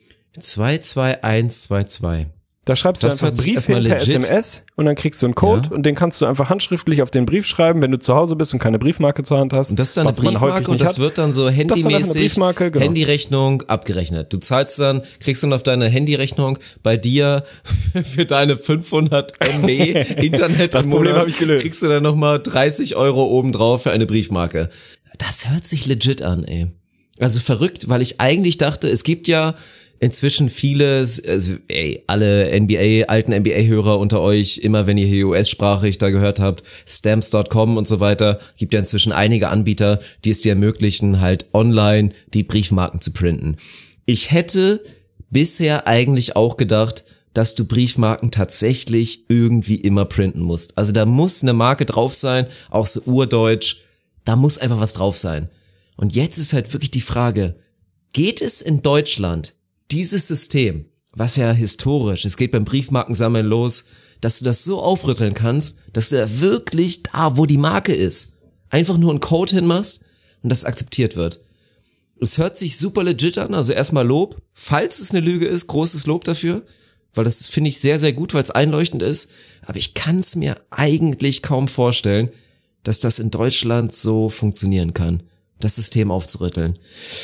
22122. Da schreibst du einfach Brief hin per SMS und dann kriegst du einen Code und den kannst du einfach handschriftlich auf den Brief schreiben, wenn du zu Hause bist und keine Briefmarke zur Hand hast. Und das ist dann eine Briefmarke und das wird dann so handymäßig, genau. Handyrechnung abgerechnet. Du zahlst dann, kriegst dann auf deine Handyrechnung bei dir für deine 500 MB Internet das im Problem Monat, habe ich gelöst. Kriegst du dann nochmal 30 Euro obendrauf für eine Briefmarke. Das hört sich legit an, ey. Also verrückt, weil ich eigentlich dachte, es gibt ja inzwischen vieles, also alle alten NBA-Hörer unter euch, immer wenn ihr hier US-sprachig da gehört habt, Stamps.com und so weiter, gibt ja inzwischen einige Anbieter, die es dir ermöglichen, halt online die Briefmarken zu printen. Ich hätte bisher eigentlich auch gedacht, dass du Briefmarken tatsächlich irgendwie immer printen musst. Also da muss eine Marke drauf sein, auch so urdeutsch, da muss einfach was drauf sein. Und jetzt ist halt wirklich die Frage, geht es in Deutschland dieses System, was ja historisch, es geht beim Briefmarkensammeln los, dass du das so aufrütteln kannst, dass du da wirklich da, wo die Marke ist, einfach nur einen Code hinmachst und das akzeptiert wird. Es hört sich super legit an, also erstmal Lob, falls es eine Lüge ist, großes Lob dafür, weil das finde ich sehr, sehr gut, weil es einleuchtend ist, aber ich kann es mir eigentlich kaum vorstellen, dass das in Deutschland so funktionieren kann, das System aufzurütteln.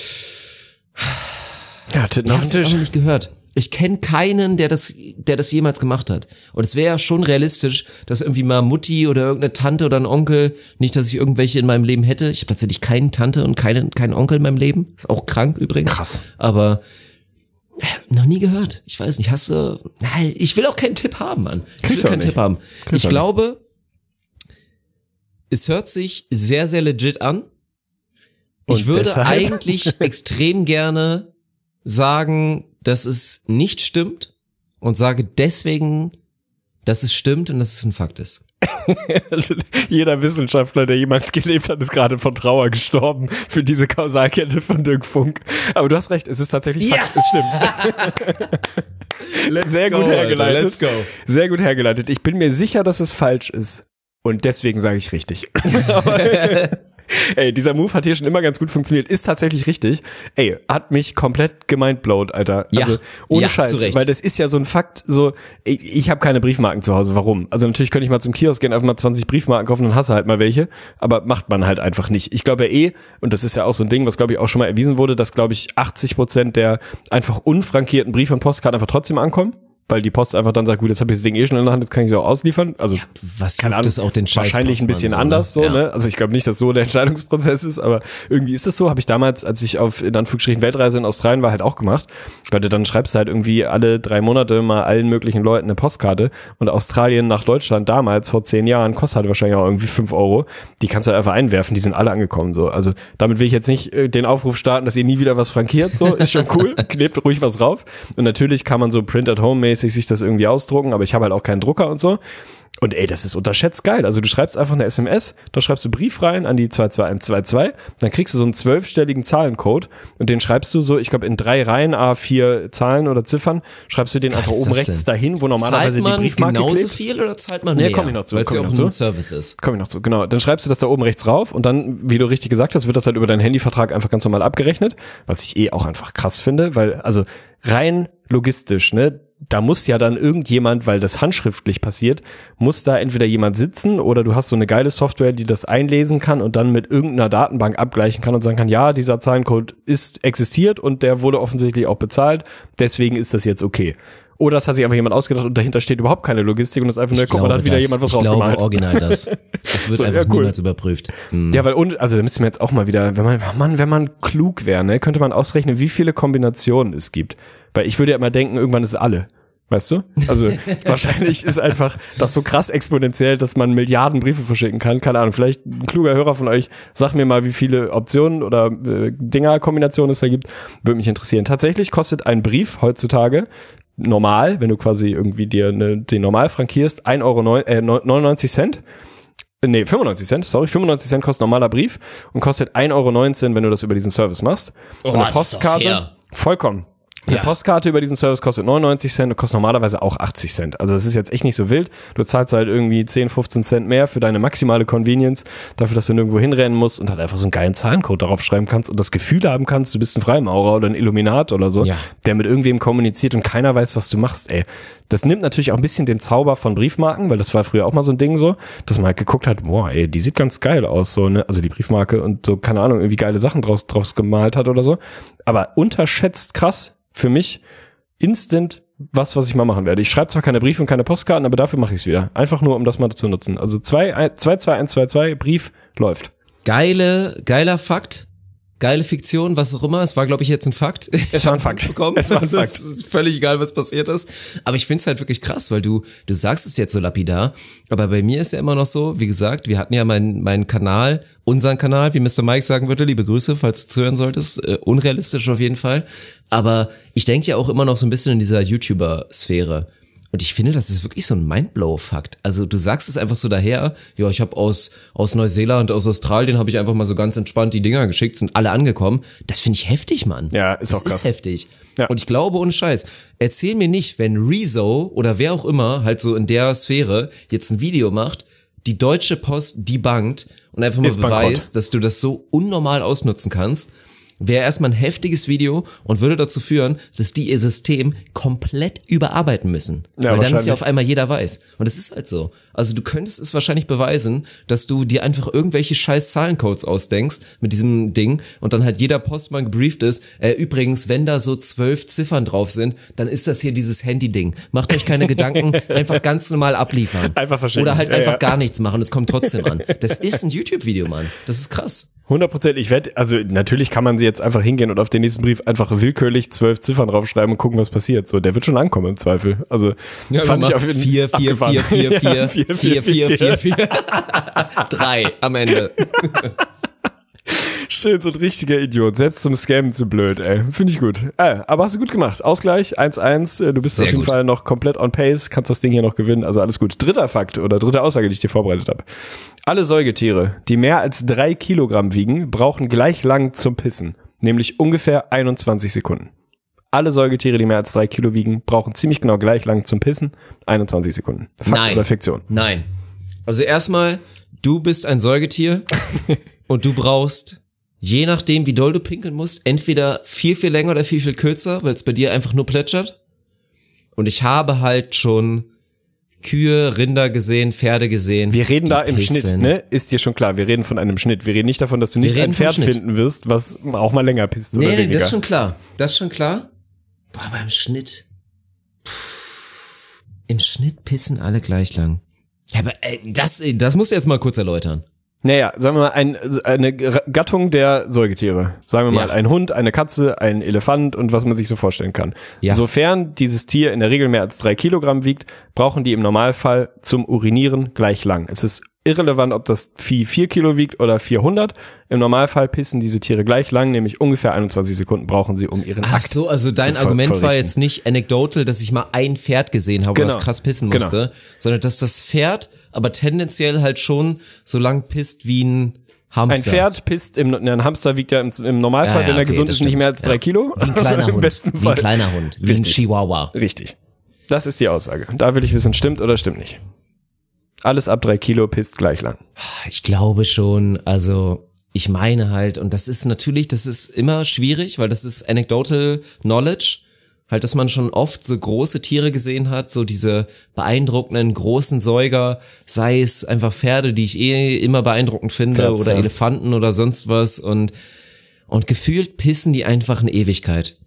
Ja, Titten auf den Tisch. Ich habe noch nicht gehört. Ich kenne keinen, der das jemals gemacht hat. Und es wäre ja schon realistisch, dass irgendwie mal Mutti oder irgendeine Tante oder ein Onkel, nicht, dass ich irgendwelche in meinem Leben hätte. Ich habe tatsächlich keine Tante und keinen Onkel in meinem Leben. Ist auch krank übrigens. Krass. Aber noch nie gehört. Ich weiß nicht, hast du... Nein, ich will auch keinen Tipp haben, Mann. Ich will keinen Tipp haben. Ich glaube, es hört sich sehr, sehr legit an. Ich würde eigentlich extrem gerne sagen, dass es nicht stimmt und sage deswegen, dass es stimmt und dass es ein Fakt ist. Jeder Wissenschaftler, der jemals gelebt hat, ist gerade von Trauer gestorben für diese Kausalkette von Dirk Funk. Aber du hast recht, es ist tatsächlich Fakt, es stimmt. Sehr gut hergeleitet. Let's go. Sehr gut hergeleitet. Ich bin mir sicher, dass es falsch ist. Und deswegen sage ich richtig. Ey, dieser Move hat hier schon immer ganz gut funktioniert. Ist tatsächlich richtig. Ey, hat mich komplett gemindblowt, Alter. Ja, also ohne ja, Scheiß. Weil das ist ja so ein Fakt, so, ich habe keine Briefmarken zu Hause. Warum? Also natürlich könnte ich mal zum Kiosk gehen, einfach mal 20 Briefmarken kaufen und hasse halt mal welche. Aber macht man halt einfach nicht. Ich glaube ja und das ist ja auch so ein Ding, was glaube ich auch schon mal erwiesen wurde, dass glaube ich 80% der einfach unfrankierten Brief- und Postkarten einfach trotzdem ankommen. Weil die Post einfach dann sagt, gut, jetzt habe ich das Ding schon in der Hand, jetzt kann ich es auch ausliefern. Also, was keine Ahnung, auch den Scheiß wahrscheinlich ein bisschen anders so, ne? Also ich glaube nicht, dass so der Entscheidungsprozess ist, aber irgendwie ist das so. Habe ich damals, als ich auf, in Anführungsstrichen, Weltreise in Australien war, halt auch gemacht. Weil du dann schreibst halt irgendwie alle 3 Monate mal allen möglichen Leuten eine Postkarte und Australien nach Deutschland damals, vor 10 Jahren, kostet halt wahrscheinlich auch irgendwie 5 Euro. Die kannst du halt einfach einwerfen, die sind alle angekommen, so. Also damit will ich jetzt nicht den Aufruf starten, dass ihr nie wieder was frankiert, so. Ist schon cool, klebt ruhig was drauf. Und natürlich kann man so Print-at-Home-mäßig sich das irgendwie ausdrucken, aber ich habe halt auch keinen Drucker und so. Und ey, das ist unterschätzt geil. Also du schreibst einfach eine SMS, da schreibst du Brief rein an die 22122, dann kriegst du so einen 12-stelligen Zahlencode und den schreibst du so, ich glaube in 3 Reihen, A4 Zahlen oder Ziffern, schreibst du den einfach oben rechts dahin, wo normalerweise die Briefmarke klebt. Zahlt man genauso viel oder zahlt man mehr? Nee, komm ich noch zu. Weil es ja auch ein Service ist. Komm ich noch zu, genau. Dann schreibst du das da oben rechts rauf und dann, wie du richtig gesagt hast, wird das halt über deinen Handyvertrag einfach ganz normal abgerechnet, was ich auch einfach krass finde, weil, also rein logistisch, ne, da muss ja dann irgendjemand, weil das handschriftlich passiert, muss da entweder jemand sitzen oder du hast so eine geile Software, die das einlesen kann und dann mit irgendeiner Datenbank abgleichen kann und sagen kann, ja, dieser Zahlencode existiert und der wurde offensichtlich auch bezahlt, deswegen ist das jetzt okay. Oder es hat sich einfach jemand ausgedacht und dahinter steht überhaupt keine Logistik und es ist einfach nur, guck mal, da hat wieder jemand was draufgemalt. Ich glaube original das. Das wird So, einfach ja, cool. niemals überprüft. Ja, weil, also da müssten wir jetzt auch mal wieder, wenn man klug wäre, ne, könnte man ausrechnen, wie viele Kombinationen es gibt. Weil ich würde ja immer denken, irgendwann ist es alle. Weißt du? Also wahrscheinlich ist einfach das so krass exponentiell, dass man Milliarden Briefe verschicken kann. Keine Ahnung, vielleicht ein kluger Hörer von euch, sagt mir mal, wie viele Optionen oder Dinger-Kombinationen es da gibt. Würde mich interessieren. Tatsächlich kostet ein Brief heutzutage normal, wenn du quasi irgendwie dir den normal frankierst, 99 Cent. Nee, 95 Cent, sorry. 95 Cent kostet normaler Brief und kostet 1,19 Euro, wenn du das über diesen Service machst. Und eine Postkarte, vollkommen. Eine Postkarte über diesen Service kostet 99 Cent und kostet normalerweise auch 80 Cent. Also das ist jetzt echt nicht so wild. Du zahlst halt irgendwie 10, 15 Cent mehr für deine maximale Convenience, dafür, dass du nirgendwo hinrennen musst und halt einfach so einen geilen Zahlencode darauf schreiben kannst und das Gefühl haben kannst, du bist ein Freimaurer oder ein Illuminat oder so, der mit irgendwem kommuniziert und keiner weiß, was du machst, ey. Das nimmt natürlich auch ein bisschen den Zauber von Briefmarken, weil das war früher auch mal so ein Ding so, dass man halt geguckt hat, boah, ey, die sieht ganz geil aus, so, ne, also die Briefmarke und so, keine Ahnung, irgendwie geile Sachen draus gemalt hat oder so. Aber unterschätzt krass für mich instant was ich mal machen werde. Ich schreibe zwar keine Briefe und keine Postkarten, aber dafür mache ich es wieder. Einfach nur, um das mal zu nutzen. Also 22122 Brief läuft. Geiler Fakt. Geile Fiktion, was auch immer. Es war, glaube ich, jetzt ein Fakt. Es war ein Fakt. Es war ein Fakt. Es ist völlig egal, was passiert ist. Aber ich finde es halt wirklich krass, weil du sagst es jetzt so lapidar. Aber bei mir ist ja immer noch so, wie gesagt, wir hatten ja meinen Kanal, unseren Kanal, wie Mr. Mike sagen würde, liebe Grüße, falls du zuhören solltest. Unrealistisch auf jeden Fall. Aber ich denke ja auch immer noch so ein bisschen in dieser YouTuber-Sphäre. Und ich finde, das ist wirklich so ein Mindblow-Fakt. Also du sagst es einfach so daher, ja, ich habe aus Neuseeland, aus Australien habe ich einfach mal so ganz entspannt die Dinger geschickt, sind alle angekommen. Das finde ich heftig, Mann. Ja, ist auch krass. Das ist heftig. Ja. Und ich glaube, ohne Scheiß, erzähl mir nicht, wenn Rezo oder wer auch immer halt so in der Sphäre jetzt ein Video macht, die Deutsche Post debunked und einfach mal beweist, dass du das so unnormal ausnutzen kannst, wäre erstmal ein heftiges Video und würde dazu führen, dass die ihr System komplett überarbeiten müssen. Ja, weil dann ist ja auf einmal jeder weiß. Und es ist halt so. Also du könntest es wahrscheinlich beweisen, dass du dir einfach irgendwelche scheiß Zahlencodes ausdenkst mit diesem Ding und dann halt jeder Postmann gebrieft ist, übrigens, wenn da so 12 Ziffern drauf sind, dann ist das hier dieses Handy-Ding. Macht euch keine Gedanken, einfach ganz normal abliefern. Einfach verschicken. Oder halt einfach gar nichts machen, es kommt trotzdem an. Das ist ein YouTube-Video, Mann. Das ist krass. 100%. Ich wette, also natürlich kann man sie jetzt einfach hingehen und auf den nächsten Brief einfach willkürlich 12 Ziffern draufschreiben und gucken, was passiert. So, der wird schon ankommen im Zweifel. Also fand ich auf jeden Fall 4. 3 am Ende. Schön, so ein richtiger Idiot. Selbst zum Scammen zu blöd, ey. Finde ich gut. Aber hast du gut gemacht. Ausgleich, 1-1. Du bist auf jeden Fall noch komplett on pace, kannst das Ding hier noch gewinnen. Also alles gut. Dritter Fakt oder dritte Aussage, die ich dir vorbereitet habe. Alle Säugetiere, die mehr als 3 Kilogramm wiegen, brauchen gleich lang zum Pissen. Nämlich ungefähr 21 Sekunden. Alle Säugetiere, die mehr als 3 Kilo wiegen, brauchen ziemlich genau gleich lang zum Pissen. 21 Sekunden. Fakt oder Fiktion? Nein. Also erstmal, du bist ein Säugetier und du brauchst, je nachdem, wie doll du pinkeln musst, entweder viel, viel länger oder viel, viel kürzer, weil es bei dir einfach nur plätschert. Und ich habe halt schon Kühe, Rinder gesehen, Pferde gesehen. Wir reden da im Schnitt, ne? Ist dir schon klar. Wir reden von einem Schnitt. Wir reden nicht davon, dass du nicht ein Pferd finden wirst, was auch mal länger pisst oder weniger. Nee, das ist schon klar. Das ist schon klar. Boah, aber im Schnitt. Im Schnitt pissen alle gleich lang. Ja, aber das musst du jetzt mal kurz erläutern. Naja, sagen wir mal, eine Gattung der Säugetiere. Sagen wir mal, ein Hund, eine Katze, ein Elefant und was man sich so vorstellen kann. Ja. Sofern dieses Tier in der Regel mehr als 3 Kilogramm wiegt, brauchen die im Normalfall zum Urinieren gleich lang. Es ist irrelevant, ob das Vieh 4 Kilo wiegt oder 400. Im Normalfall pissen diese Tiere gleich lang, nämlich ungefähr 21 Sekunden brauchen sie, um ihren Akt zu vollrichten. Ach so, also dein Argument war jetzt nicht anecdotal, dass ich mal ein Pferd gesehen habe, das krass pissen musste, sondern dass das Pferd aber tendenziell halt schon so lang pisst wie ein Hamster. Ein Pferd pisst, ein Hamster wiegt ja im Normalfall, wenn er gesund ist, nicht mehr als 3 Kilo. Wie ein kleiner Hund. Wie ein kleiner Hund. Wie ein Chihuahua. Richtig. Das ist die Aussage. Da will ich wissen, stimmt oder stimmt nicht. Alles ab 3 Kilo pisst gleich lang. Ich glaube schon, also ich meine halt, und das ist immer schwierig, weil das ist anecdotal knowledge, halt, dass man schon oft so große Tiere gesehen hat, so diese beeindruckenden großen Säuger, sei es einfach Pferde, die ich immer beeindruckend finde, oder Elefanten oder sonst was und gefühlt pissen die einfach eine Ewigkeit.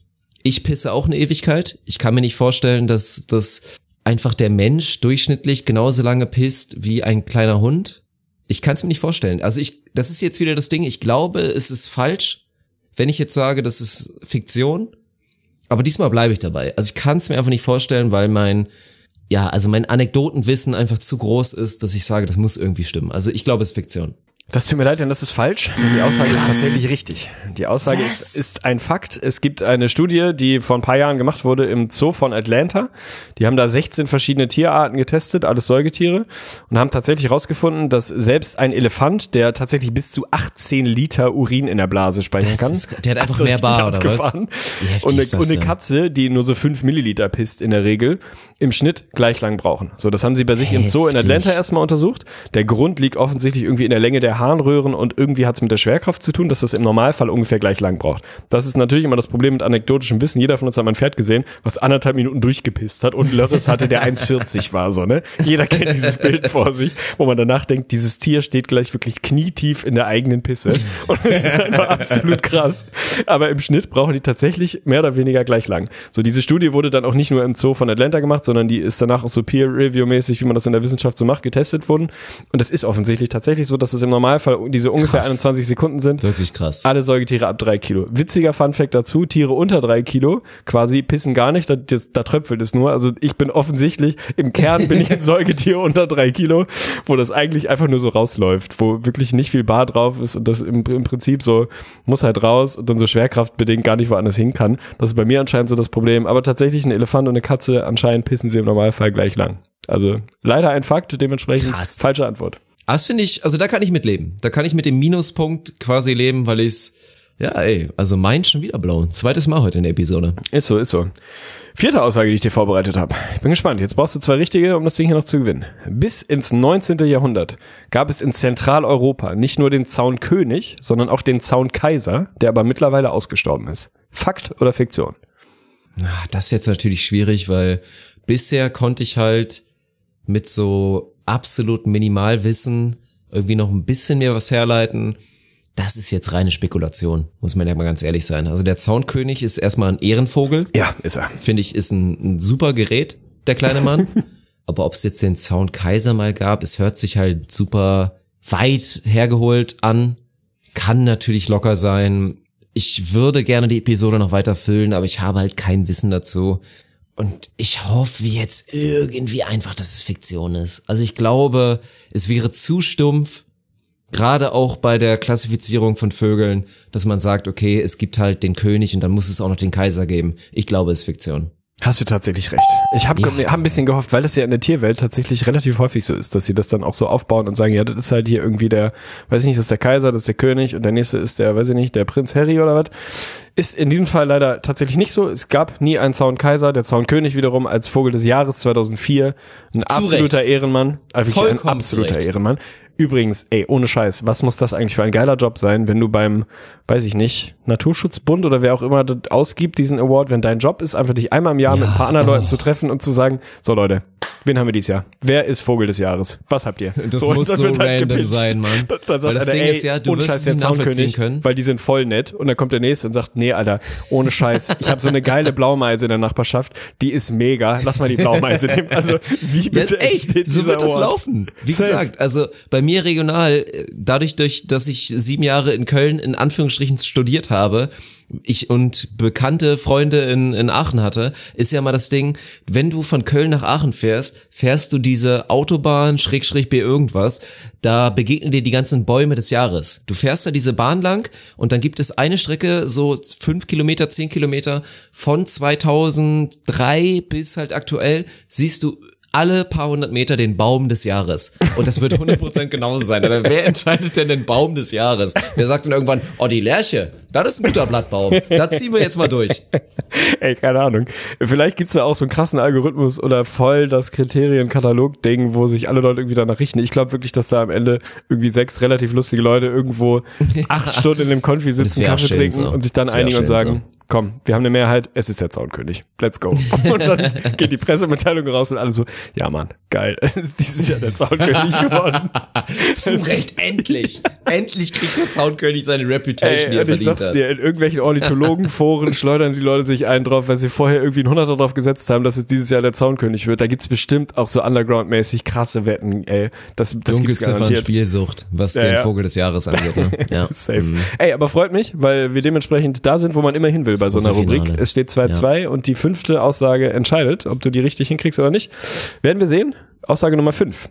Ich pisse auch eine Ewigkeit. Ich kann mir nicht vorstellen, dass einfach der Mensch durchschnittlich genauso lange pisst wie ein kleiner Hund. Ich kann es mir nicht vorstellen. Also das ist jetzt wieder das Ding. Ich glaube, es ist falsch, wenn ich jetzt sage, das ist Fiktion. Aber diesmal bleibe ich dabei. Also ich kann es mir einfach nicht vorstellen, weil mein Anekdotenwissen einfach zu groß ist, dass ich sage, das muss irgendwie stimmen. Also ich glaube, es ist Fiktion. Das tut mir leid, denn das ist falsch, denn die Aussage ist tatsächlich richtig. Die Aussage ist ein Fakt. Es gibt eine Studie, die vor ein paar Jahren gemacht wurde im Zoo von Atlanta. Die haben da 16 verschiedene Tierarten getestet, alles Säugetiere, und haben tatsächlich herausgefunden, dass selbst ein Elefant, der tatsächlich bis zu 18 Liter Urin in der Blase speichern kann. Der hat einfach mehr Bar, oder was? Und eine Katze, die nur so 5 Milliliter pisst in der Regel, im Schnitt gleich lang brauchen. So, das haben sie bei sich im Zoo in Atlanta erstmal untersucht. Der Grund liegt offensichtlich irgendwie in der Länge der Harnröhren und irgendwie hat es mit der Schwerkraft zu tun, dass das im Normalfall ungefähr gleich lang braucht. Das ist natürlich immer das Problem mit anekdotischem Wissen. Jeder von uns hat mal ein Pferd gesehen, was 1,5 Minuten durchgepisst hat und Lörres hatte, der 1,40 war, so, ne? Jeder kennt dieses Bild vor sich, wo man danach denkt, dieses Tier steht gleich wirklich knietief in der eigenen Pisse. Und das ist einfach absolut krass. Aber im Schnitt brauchen die tatsächlich mehr oder weniger gleich lang. So, diese Studie wurde dann auch nicht nur im Zoo von Atlanta gemacht, sondern die ist danach auch so Peer-Review-mäßig, wie man das in der Wissenschaft so macht, getestet worden. Und das ist offensichtlich tatsächlich so, dass es im Normalfall diese ungefähr 21 Sekunden sind. Wirklich krass. Alle Säugetiere ab 3 Kilo. Witziger Funfact dazu, Tiere unter 3 Kilo quasi pissen gar nicht, da tröpfelt es nur. Also ich bin offensichtlich, im Kern bin ich ein Säugetier unter 3 Kilo, wo das eigentlich einfach nur so rausläuft, wo wirklich nicht viel Bar drauf ist und das im Prinzip so muss halt raus und dann so schwerkraftbedingt gar nicht woanders hin kann. Das ist bei mir anscheinend so das Problem. Aber tatsächlich ein Elefant und eine Katze, anscheinend pissen sie im Normalfall gleich lang. Also leider ein Fakt, dementsprechend falsche Antwort. Aber das finde ich, also da kann ich mitleben. Da kann ich mit dem Minuspunkt quasi leben, weil also mein schon wieder blown. Zweites Mal heute in der Episode. Ist so. 4. Aussage, die ich dir vorbereitet habe. Ich bin gespannt. Jetzt brauchst du 2 richtige, um das Ding hier noch zu gewinnen. Bis ins 19. Jahrhundert gab es in Zentraleuropa nicht nur den Zaunkönig, sondern auch den Zaunkaiser, der aber mittlerweile ausgestorben ist. Fakt oder Fiktion? Das ist jetzt natürlich schwierig, weil bisher konnte ich halt mit so absolut Minimalwissen irgendwie noch ein bisschen mehr was herleiten. Das ist jetzt reine Spekulation, muss man ja mal ganz ehrlich sein. Also der Zaunkönig ist erstmal ein Ehrenvogel. Ja, ist er. Finde ich, ist ein super Gerät, der kleine Mann. Aber ob es jetzt den Zaunkaiser mal gab, es hört sich halt super weit hergeholt an. Kann natürlich locker sein. Ich würde gerne die Episode noch weiter füllen, aber ich habe halt kein Wissen dazu. Und ich hoffe jetzt irgendwie einfach, dass es Fiktion ist. Also ich glaube, es wäre zu stumpf, gerade auch bei der Klassifizierung von Vögeln, dass man sagt, okay, es gibt halt den König und dann muss es auch noch den Kaiser geben. Ich glaube, es ist Fiktion. Hast du tatsächlich recht. Ich hab ein bisschen gehofft, weil das ja in der Tierwelt tatsächlich relativ häufig so ist, dass sie das dann auch so aufbauen und sagen, ja, das ist halt hier irgendwie der, weiß ich nicht, das ist der Kaiser, das ist der König und der nächste ist der, weiß ich nicht, der Prinz Harry oder was. Ist in diesem Fall leider tatsächlich nicht so. Es gab nie einen Zaunkaiser, der Zaunkönig wiederum als Vogel des Jahres 2004. Ein absoluter Ehrenmann. Also ein absoluter Ehrenmann. Übrigens, ohne Scheiß, was muss das eigentlich für ein geiler Job sein, wenn du beim, weiß ich nicht, Naturschutzbund oder wer auch immer das ausgibt, diesen Award, wenn dein Job ist, einfach dich einmal im Jahr mit ein paar anderen Leuten zu treffen und zu sagen, so Leute, wen haben wir dieses Jahr? Wer ist Vogel des Jahres? Was habt ihr? Das muss so random sein, Mann. Dann sagt das Ding ist ja, du wirst es nicht nachvollziehen können. Weil die sind voll nett und dann kommt der Nächste und sagt, nee, Alter, ohne Scheiß, ich habe so eine geile Blaumeise in der Nachbarschaft, die ist mega, lass mal die Blaumeise nehmen. Also, wie bitte entsteht so wird das Award? laufen. Wie gesagt, also bei mir regional, dadurch, dass ich 7 Jahre in Köln in Anführungsstrichen studiert habe, ich und bekannte Freunde in Aachen hatte, ist ja mal das Ding, wenn du von Köln nach Aachen fährst du diese Autobahn, /B irgendwas, da begegnen dir die ganzen Bäume des Jahres. Du fährst da diese Bahn lang und dann gibt es eine Strecke, so 5 Kilometer, 10 Kilometer, von 2003 bis halt aktuell, siehst du alle paar 100 Meter den Baum des Jahres. Und das wird 100% genauso sein. Aber wer entscheidet denn den Baum des Jahres? Wer sagt dann irgendwann, oh, die Lärche, das ist ein guter Blattbaum. Da ziehen wir jetzt mal durch. Keine Ahnung. Vielleicht gibt's da auch so einen krassen Algorithmus oder voll das Kriterienkatalog-Ding, wo sich alle Leute irgendwie danach richten. Ich glaube wirklich, dass da am Ende irgendwie 6 relativ lustige Leute irgendwo 8 Stunden in dem Konfi sitzen, Kaffee trinken und sich dann einigen und sagen, komm, wir haben eine Mehrheit, es ist der Zaunkönig. Let's go. Und dann geht die Pressemitteilung raus und alle so, ja Mann, Geil, es ist dieses Jahr der Soundkönig geworden. Zu Recht, endlich. Endlich kriegt der Soundkönig seine Reputation, die er verdient hat. Ich sag's dir, in irgendwelchen Ornithologenforen schleudern die Leute sich einen drauf, weil sie vorher irgendwie einen 100er drauf gesetzt haben, dass es dieses Jahr der Soundkönig wird. Da gibt's bestimmt auch so Underground-mäßig krasse Wetten, ey. Das gibt's garantiert. Spielsucht, was den Vogel des Jahres angeht, ne? Ja. Safe. Ey, aber freut mich, weil wir dementsprechend da sind, wo man immer hin will bei so einer Rubrik. Finale. Es steht 2-2 und die 5. Aussage entscheidet, ob du die richtig hinkriegst oder nicht. Werden wir sehen. Aussage Nummer 5.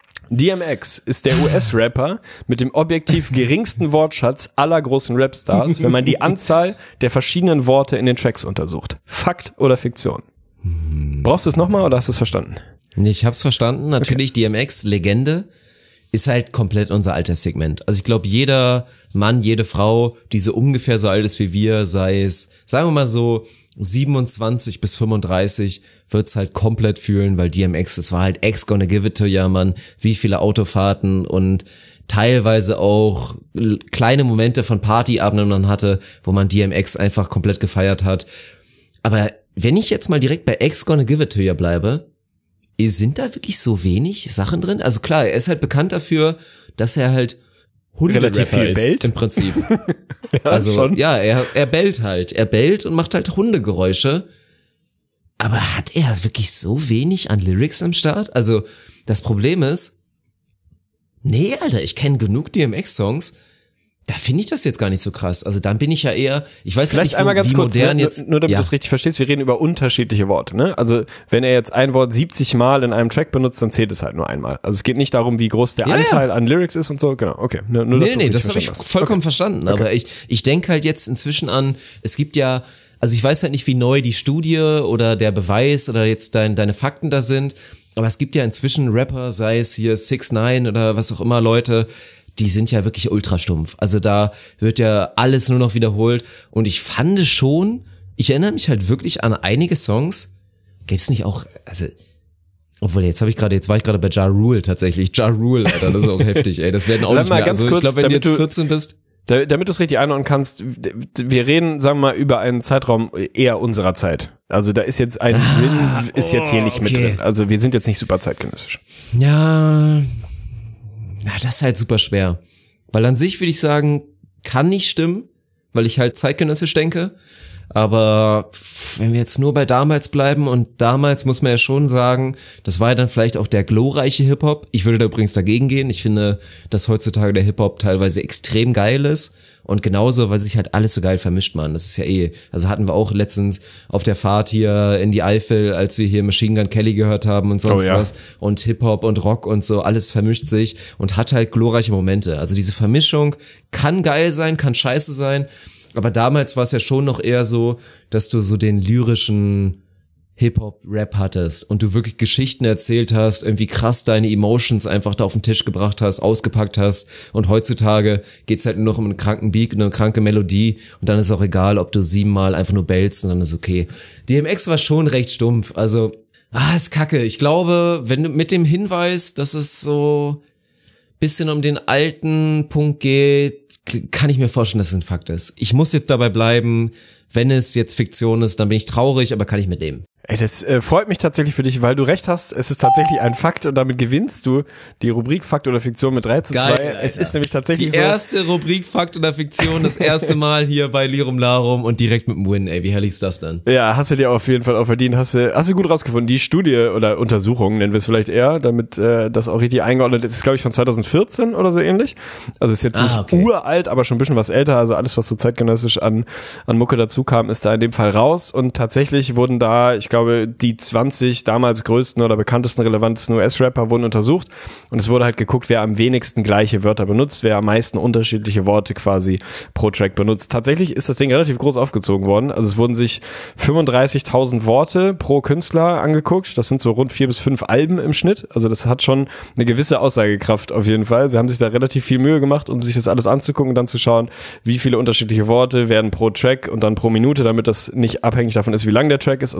DMX ist der US-Rapper mit dem objektiv geringsten Wortschatz aller großen Rapstars, wenn man die Anzahl der verschiedenen Worte in den Tracks untersucht. Fakt oder Fiktion? Brauchst du es nochmal oder hast du es verstanden? Nee, ich hab's verstanden. Natürlich, okay. DMX, Legende, ist halt komplett unser Alterssegment. Also ich glaube, jeder Mann, jede Frau, die so ungefähr so alt ist wie wir, sei es, sagen wir mal so, 27 bis 35 wird's halt komplett fühlen, weil DMX, es war halt X Gonna Give It To Ya, Mann, wie viele Autofahrten und teilweise auch kleine Momente von Partyabenden man hatte, wo man DMX einfach komplett gefeiert hat. Aber wenn ich jetzt mal direkt bei X Gonna Give It To Ya bleibe, sind da wirklich so wenig Sachen drin? Also klar, er ist halt bekannt dafür, dass er halt relativ viel ist, bellt. im Prinzip. Ja, also schon. ja, er bellt halt. Er bellt und macht halt Hundegeräusche. Aber hat er wirklich so wenig an Lyrics am Start? Also das Problem ist, nee, Alter, ich kenne genug DMX-Songs. Da finde ich das jetzt gar nicht so krass. Also dann bin ich ja eher, ich weiß vielleicht nicht, einmal ganz wie kurz, modern nur jetzt. damit du es richtig verstehst, wir reden über unterschiedliche Worte, ne? Also wenn er jetzt ein Wort 70 Mal in einem Track benutzt, dann zählt es halt nur einmal. Also es geht nicht darum, wie groß der Anteil an Lyrics ist und so, genau, okay. Nur, Nee, das habe ich vollkommen verstanden. Aber ich denke halt jetzt inzwischen an, es gibt ja, also ich weiß halt nicht, wie neu die Studie oder der Beweis oder jetzt deine Fakten da sind, aber es gibt ja inzwischen Rapper, sei es hier 6ix9ine oder was auch immer, Leute, die sind ja wirklich ultra stumpf. Also da wird ja alles nur noch wiederholt und ich fand schon, ich erinnere mich halt wirklich an einige Songs, gibt's nicht auch, also, obwohl jetzt war ich gerade bei Ja Rule tatsächlich, Ja Rule, Alter, das ist auch heftig, ey, das werden auch nicht mehr, also ich glaube, wenn du jetzt 14 bist. Damit du es richtig einordnen kannst, wir reden, sagen wir mal, über einen Zeitraum eher unserer Zeit. Also da ist jetzt ein Win, ist jetzt hier nicht mit drin. Also wir sind jetzt nicht super zeitgenössisch. Ja, das ist halt super schwer. Weil an sich würde ich sagen, kann nicht stimmen, weil ich halt zeitgenössisch denke. Aber wenn wir jetzt nur bei damals bleiben und damals muss man ja schon sagen, das war ja dann vielleicht auch der glorreiche Hip-Hop. Ich würde da übrigens dagegen gehen. Ich finde, dass heutzutage der Hip-Hop teilweise extrem geil ist. Und genauso, weil sich halt alles so geil vermischt, man. Das ist ja also hatten wir auch letztens auf der Fahrt hier in die Eifel, als wir hier Machine Gun Kelly gehört haben und sonst was. Und Hip-Hop und Rock und so, alles vermischt sich und hat halt glorreiche Momente. Also diese Vermischung kann geil sein, kann scheiße sein. Aber damals war es ja schon noch eher so, dass du so den lyrischen Hip-Hop-Rap hattest und du wirklich Geschichten erzählt hast, irgendwie krass deine Emotions einfach da auf den Tisch gebracht hast, ausgepackt hast und heutzutage geht's halt nur noch um einen kranken Beat, eine kranke Melodie und dann ist auch egal, ob du 7-mal einfach nur bellst und dann ist okay. DMX war schon recht stumpf, also, ist kacke. Ich glaube, wenn du mit dem Hinweis, dass es so bisschen um den alten Punkt geht, kann ich mir vorstellen, dass es ein Fakt ist. Ich muss jetzt dabei bleiben, wenn es jetzt Fiktion ist, dann bin ich traurig, aber kann ich mit leben. Ey, das freut mich tatsächlich für dich, weil du recht hast, es ist tatsächlich ein Fakt und damit gewinnst du die Rubrik Fakt oder Fiktion mit 3:2. Geil, es ist nämlich tatsächlich die erste Rubrik Fakt oder Fiktion, das erste Mal hier bei Lirum Larum und direkt mit dem Win, ey, wie herrlich ist das denn? Ja, hast du dir auf jeden Fall auch verdient, hast du gut rausgefunden. Die Studie oder Untersuchung, nennen wir es vielleicht eher, damit das auch richtig eingeordnet ist, glaube ich von 2014 oder so ähnlich. Also ist jetzt nicht uralt, aber schon ein bisschen was älter, also alles, was so zeitgenössisch an Mucke dazu kam, ist da in dem Fall raus und tatsächlich wurden da, ich glaube, die 20 damals größten oder bekanntesten, relevantesten US-Rapper wurden untersucht und es wurde halt geguckt, wer am wenigsten gleiche Wörter benutzt, wer am meisten unterschiedliche Worte quasi pro Track benutzt. Tatsächlich ist das Ding relativ groß aufgezogen worden, also es wurden sich 35.000 Worte pro Künstler angeguckt, das sind so rund 4 bis 5 Alben im Schnitt, also das hat schon eine gewisse Aussagekraft auf jeden Fall. Sie haben sich da relativ viel Mühe gemacht, um sich das alles anzugucken und dann zu schauen, wie viele unterschiedliche Worte werden pro Track und dann pro Minute, damit das nicht abhängig davon ist, wie lang der Track ist, also es wurde schon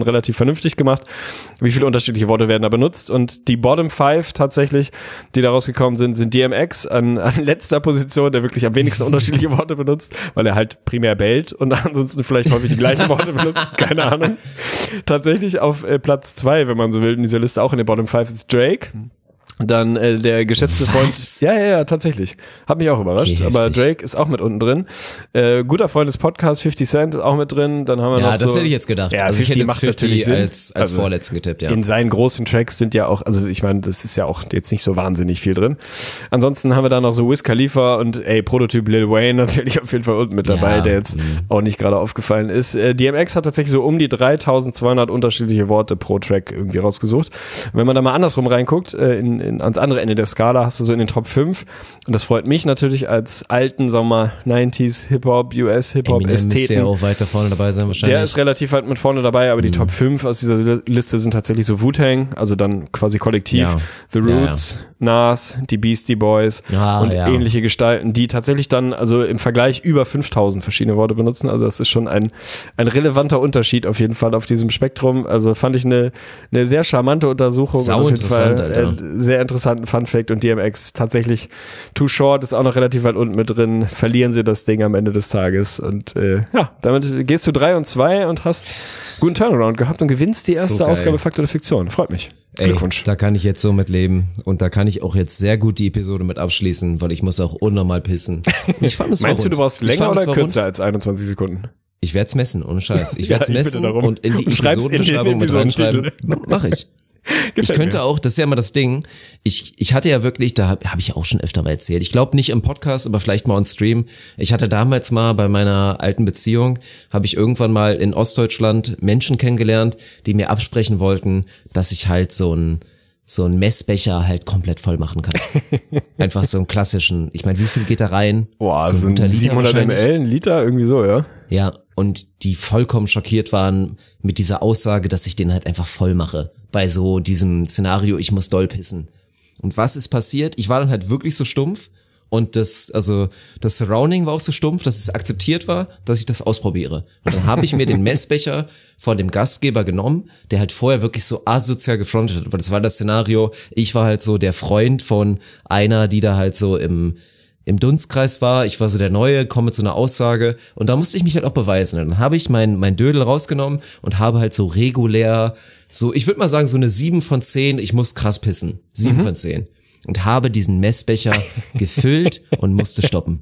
relativ vernünftig gemacht. Wie viele unterschiedliche Worte werden da benutzt? Und die Bottom 5 tatsächlich, die da rausgekommen sind DMX an letzter Position, der wirklich am wenigsten unterschiedliche Worte benutzt, weil er halt primär bellt und ansonsten vielleicht häufig die gleichen Worte benutzt, keine Ahnung. Tatsächlich auf Platz 2, wenn man so will, in dieser Liste auch in der Bottom 5 ist Drake. Dann der geschätzte Freund. Ja, tatsächlich. Hat mich auch überrascht. Okay, aber Drake ist auch mit unten drin. Guter Freund des Podcasts, 50 Cent auch mit drin. Dann haben wir noch das hätte ich jetzt gedacht. Ja, also ich hätte macht 50 natürlich Sinn. als vorletzten getippt, ja. In seinen großen Tracks sind ja auch, also ich meine, das ist ja auch jetzt nicht so wahnsinnig viel drin. Ansonsten haben wir da noch so Wiz Khalifa und Prototyp Lil Wayne natürlich auf jeden Fall unten mit dabei, der jetzt auch nicht gerade aufgefallen ist. DMX hat tatsächlich so um die 3200 unterschiedliche Worte pro Track irgendwie rausgesucht. Und wenn man da mal andersrum reinguckt, ans andere Ende der Skala hast du so in den Top 5 und das freut mich natürlich als alten, sagen wir mal, 90s Hip-Hop, US-Hip-Hop-Ästheten. Müsste ja auch weiter vorne dabei sein wahrscheinlich. Der ist relativ weit mit vorne dabei, aber die Top 5 aus dieser Liste sind tatsächlich so Wu-Tang, also dann quasi kollektiv, The Roots, Nas, die Beastie Boys und ähnliche Gestalten, die tatsächlich dann also im Vergleich über 5000 verschiedene Worte benutzen, also das ist schon ein relevanter Unterschied auf jeden Fall auf diesem Spektrum, also fand ich eine sehr charmante Untersuchung und auf jeden Fall sehr interessanten Fun-Fact und DMX tatsächlich Too Short ist auch noch relativ weit unten mit drin, verlieren sie das Ding am Ende des Tages und damit gehst du 3-2 und hast guten Turnaround gehabt und gewinnst die erste Ausgabe Fakt oder Fiktion. Freut mich. Glückwunsch. Da kann ich jetzt so mit leben und da kann ich auch jetzt sehr gut die Episode mit abschließen, weil ich muss auch unnormal pissen. Ich fand es Meinst du brauchst länger oder kürzer als 21 Sekunden? Ich werde es messen, ohne Scheiß. Ich werde es messen und in die Episodenbeschreibung mit reinschreiben. Mach ich. Ich könnte auch, das ist ja immer das Ding, ich hatte ja wirklich, da habe ich auch schon öfter mal erzählt, ich glaube nicht im Podcast, aber vielleicht mal on Stream, ich hatte damals mal bei meiner alten Beziehung, habe ich irgendwann mal in Ostdeutschland Menschen kennengelernt, die mir absprechen wollten, dass ich halt so einen Messbecher halt komplett voll machen kann. Einfach so einen klassischen, ich meine, wie viel geht da rein? Boah, so ein 700 ml, ein Liter, irgendwie so, ja? Ja, und die vollkommen schockiert waren mit dieser Aussage, dass ich den halt einfach voll mache. Bei so diesem Szenario, ich muss doll pissen. Und was ist passiert? Ich war dann halt wirklich so stumpf und das Surrounding war auch so stumpf, dass es akzeptiert war, dass ich das ausprobiere. Und dann habe ich mir den Messbecher von dem Gastgeber genommen, der halt vorher wirklich so asozial gefrontet hat. Weil das war das Szenario, ich war halt so der Freund von einer, die da halt so im Dunstkreis war, ich war so der Neue, komme mit so einer Aussage und da musste ich mich halt auch beweisen. Und dann habe ich mein Dödel rausgenommen und habe halt so regulär, so ich würde mal sagen so eine 7 von 10, ich muss krass pissen, 7 von 10 und habe diesen Messbecher gefüllt und musste stoppen.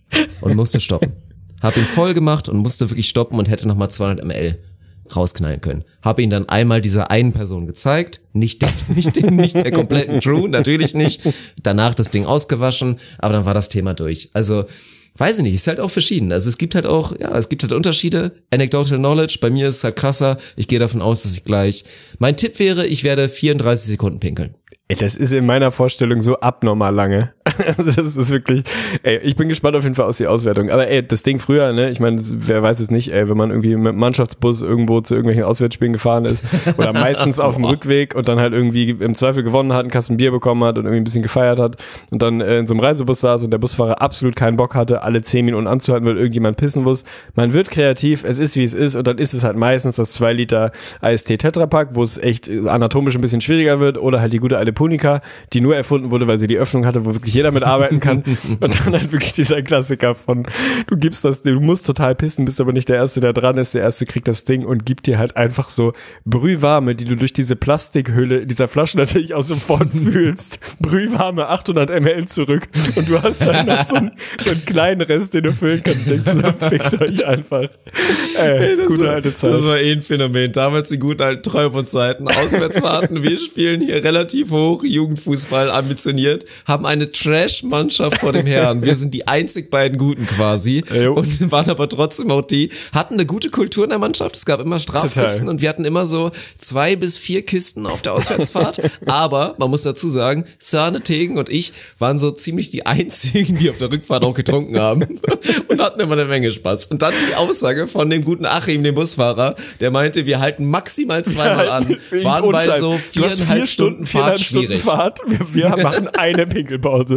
Habe ihn voll gemacht und musste wirklich stoppen und hätte nochmal 200 ml rausknallen können. Habe ihn dann einmal dieser einen Person gezeigt, nicht der kompletten Crew, natürlich nicht. Danach das Ding ausgewaschen, aber dann war das Thema durch. Also, weiß ich nicht, ist halt auch verschieden. Also es gibt halt Unterschiede. Anecdotal Knowledge, bei mir ist es halt krasser. Ich gehe davon aus, dass ich gleich, mein Tipp wäre, ich werde 34 Sekunden pinkeln. Das ist in meiner Vorstellung so abnormal lange. Also das ist wirklich, ich bin gespannt auf jeden Fall aus die Auswertung. Aber das Ding früher, ne, ich meine, wer weiß es nicht, wenn man irgendwie mit dem Mannschaftsbus irgendwo zu irgendwelchen Auswärtsspielen gefahren ist oder meistens auf dem Rückweg und dann halt irgendwie im Zweifel gewonnen hat, einen Kasten Bier bekommen hat und irgendwie ein bisschen gefeiert hat und dann in so einem Reisebus saß und der Busfahrer absolut keinen Bock hatte, alle 10 Minuten anzuhalten, weil irgendjemand pissen muss. Man wird kreativ, es ist wie es ist und dann ist es halt meistens das 2 Liter AST Tetrapack, wo es echt anatomisch ein bisschen schwieriger wird oder halt die gute alte Punika, die nur erfunden wurde, weil sie die Öffnung hatte, wo wirklich jeder mitarbeiten kann. Und dann halt wirklich dieser Klassiker von, du gibst das, du musst total pissen, bist aber nicht der Erste, der dran ist. Der Erste kriegt das Ding und gibt dir halt einfach so Brühwarme, die du durch diese Plastikhülle dieser Flasche natürlich auch sofort fühlst. Brühwarme 800 ml zurück und du hast dann noch so einen kleinen Rest, den du füllen kannst. Denkst du so, fickt euch einfach. Gute alte Zeit. Das war ein Phänomen. Damals die guten alten Treuebundzeiten. Auswärtsfahrten, wir spielen hier relativ hoch, Jugendfußball ambitioniert, haben eine Trash-Mannschaft vor dem Herrn. Wir sind die einzig beiden Guten quasi und waren aber trotzdem auch hatten eine gute Kultur in der Mannschaft. Es gab immer Strafkisten und wir hatten immer so 2 bis 4 Kisten auf der Auswärtsfahrt. Aber man muss dazu sagen, Sörne, Tegen und ich waren so ziemlich die einzigen, die auf der Rückfahrt auch getrunken haben und hatten immer eine Menge Spaß. Und dann die Aussage von dem guten Achim, dem Busfahrer, der meinte, wir halten maximal 2-mal an. Waren bei so 4,5 Stunden Fahrt schwierig. Wir machen eine Pinkelpause.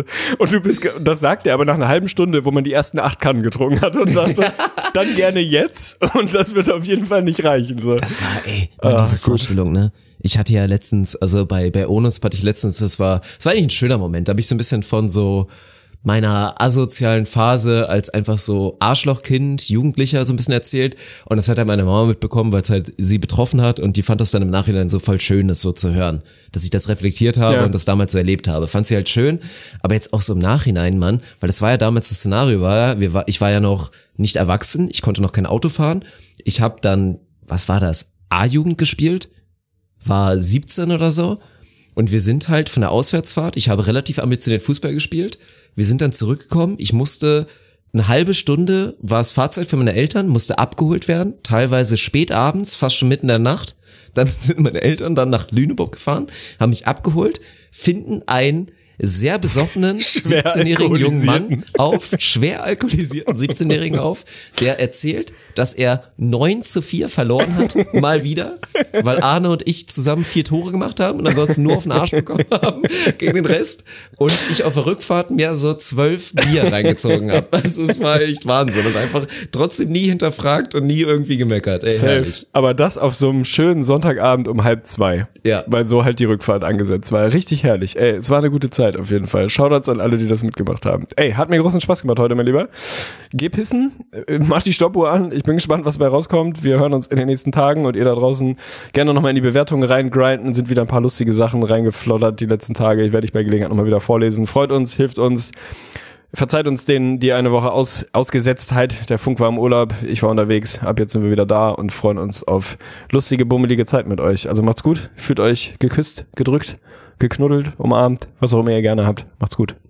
Und das sagt er aber nach einer halben Stunde, wo man die ersten 8 Kannen getrunken hat und dachte, dann gerne jetzt und das wird auf jeden Fall nicht reichen. So. Das war, diese Vorstellung, ne? Ich hatte ja letztens, also bei Onus hatte ich letztens, das war eigentlich ein schöner Moment, da habe ich so ein bisschen von so meiner asozialen Phase als einfach so Arschlochkind, Jugendlicher so ein bisschen erzählt und das hat halt meine Mama mitbekommen, weil es halt sie betroffen hat und die fand das dann im Nachhinein so voll schön, das so zu hören, dass ich das reflektiert habe und das damals so erlebt habe. Fand sie halt schön, aber jetzt auch so im Nachhinein, Mann, weil das war ja damals das Szenario, ich war ja noch nicht erwachsen, ich konnte noch kein Auto fahren, ich habe dann, was war das, A-Jugend gespielt, war 17 oder so und wir sind halt von der Auswärtsfahrt, ich habe relativ ambitioniert Fußball gespielt, wir sind dann zurückgekommen, ich musste eine halbe Stunde, war es Fahrzeit für meine Eltern, musste abgeholt werden, teilweise spät abends, fast schon mitten in der Nacht, dann sind meine Eltern dann nach Lüneburg gefahren, haben mich abgeholt, finden einen sehr besoffenen 17-jährigen jungen Mann schwer alkoholisierten 17-jährigen der erzählt, dass er 9-4 verloren hat, mal wieder, weil Arne und ich zusammen 4 Tore gemacht haben und ansonsten nur auf den Arsch bekommen haben gegen den Rest und ich auf der Rückfahrt mir so 12 Bier reingezogen habe. Also es war echt Wahnsinn und einfach trotzdem nie hinterfragt und nie irgendwie gemeckert. Ey, herrlich. Aber das auf so einem schönen Sonntagabend um 1:30. Ja. Weil so halt die Rückfahrt angesetzt war. Richtig herrlich. Ey, es war eine gute Zeit auf jeden Fall. Shoutouts an alle, die das mitgemacht haben. Ey, hat mir großen Spaß gemacht heute, mein Lieber. Geh pissen, mach die Stoppuhr an. Ich bin gespannt, was dabei rauskommt. Wir hören uns in den nächsten Tagen und ihr da draußen gerne nochmal in die Bewertungen reingrinden. Sind wieder ein paar lustige Sachen reingeflottert die letzten Tage. Ich werde dich bei Gelegenheit nochmal wieder vorlesen. Freut uns, hilft uns. Verzeiht uns die eine Woche Ausgesetztheit. Der Funk war im Urlaub, ich war unterwegs. Ab jetzt sind wir wieder da und freuen uns auf lustige, bummelige Zeit mit euch. Also macht's gut, fühlt euch geküsst, gedrückt, geknuddelt, umarmt, was auch immer ihr gerne habt. Macht's gut.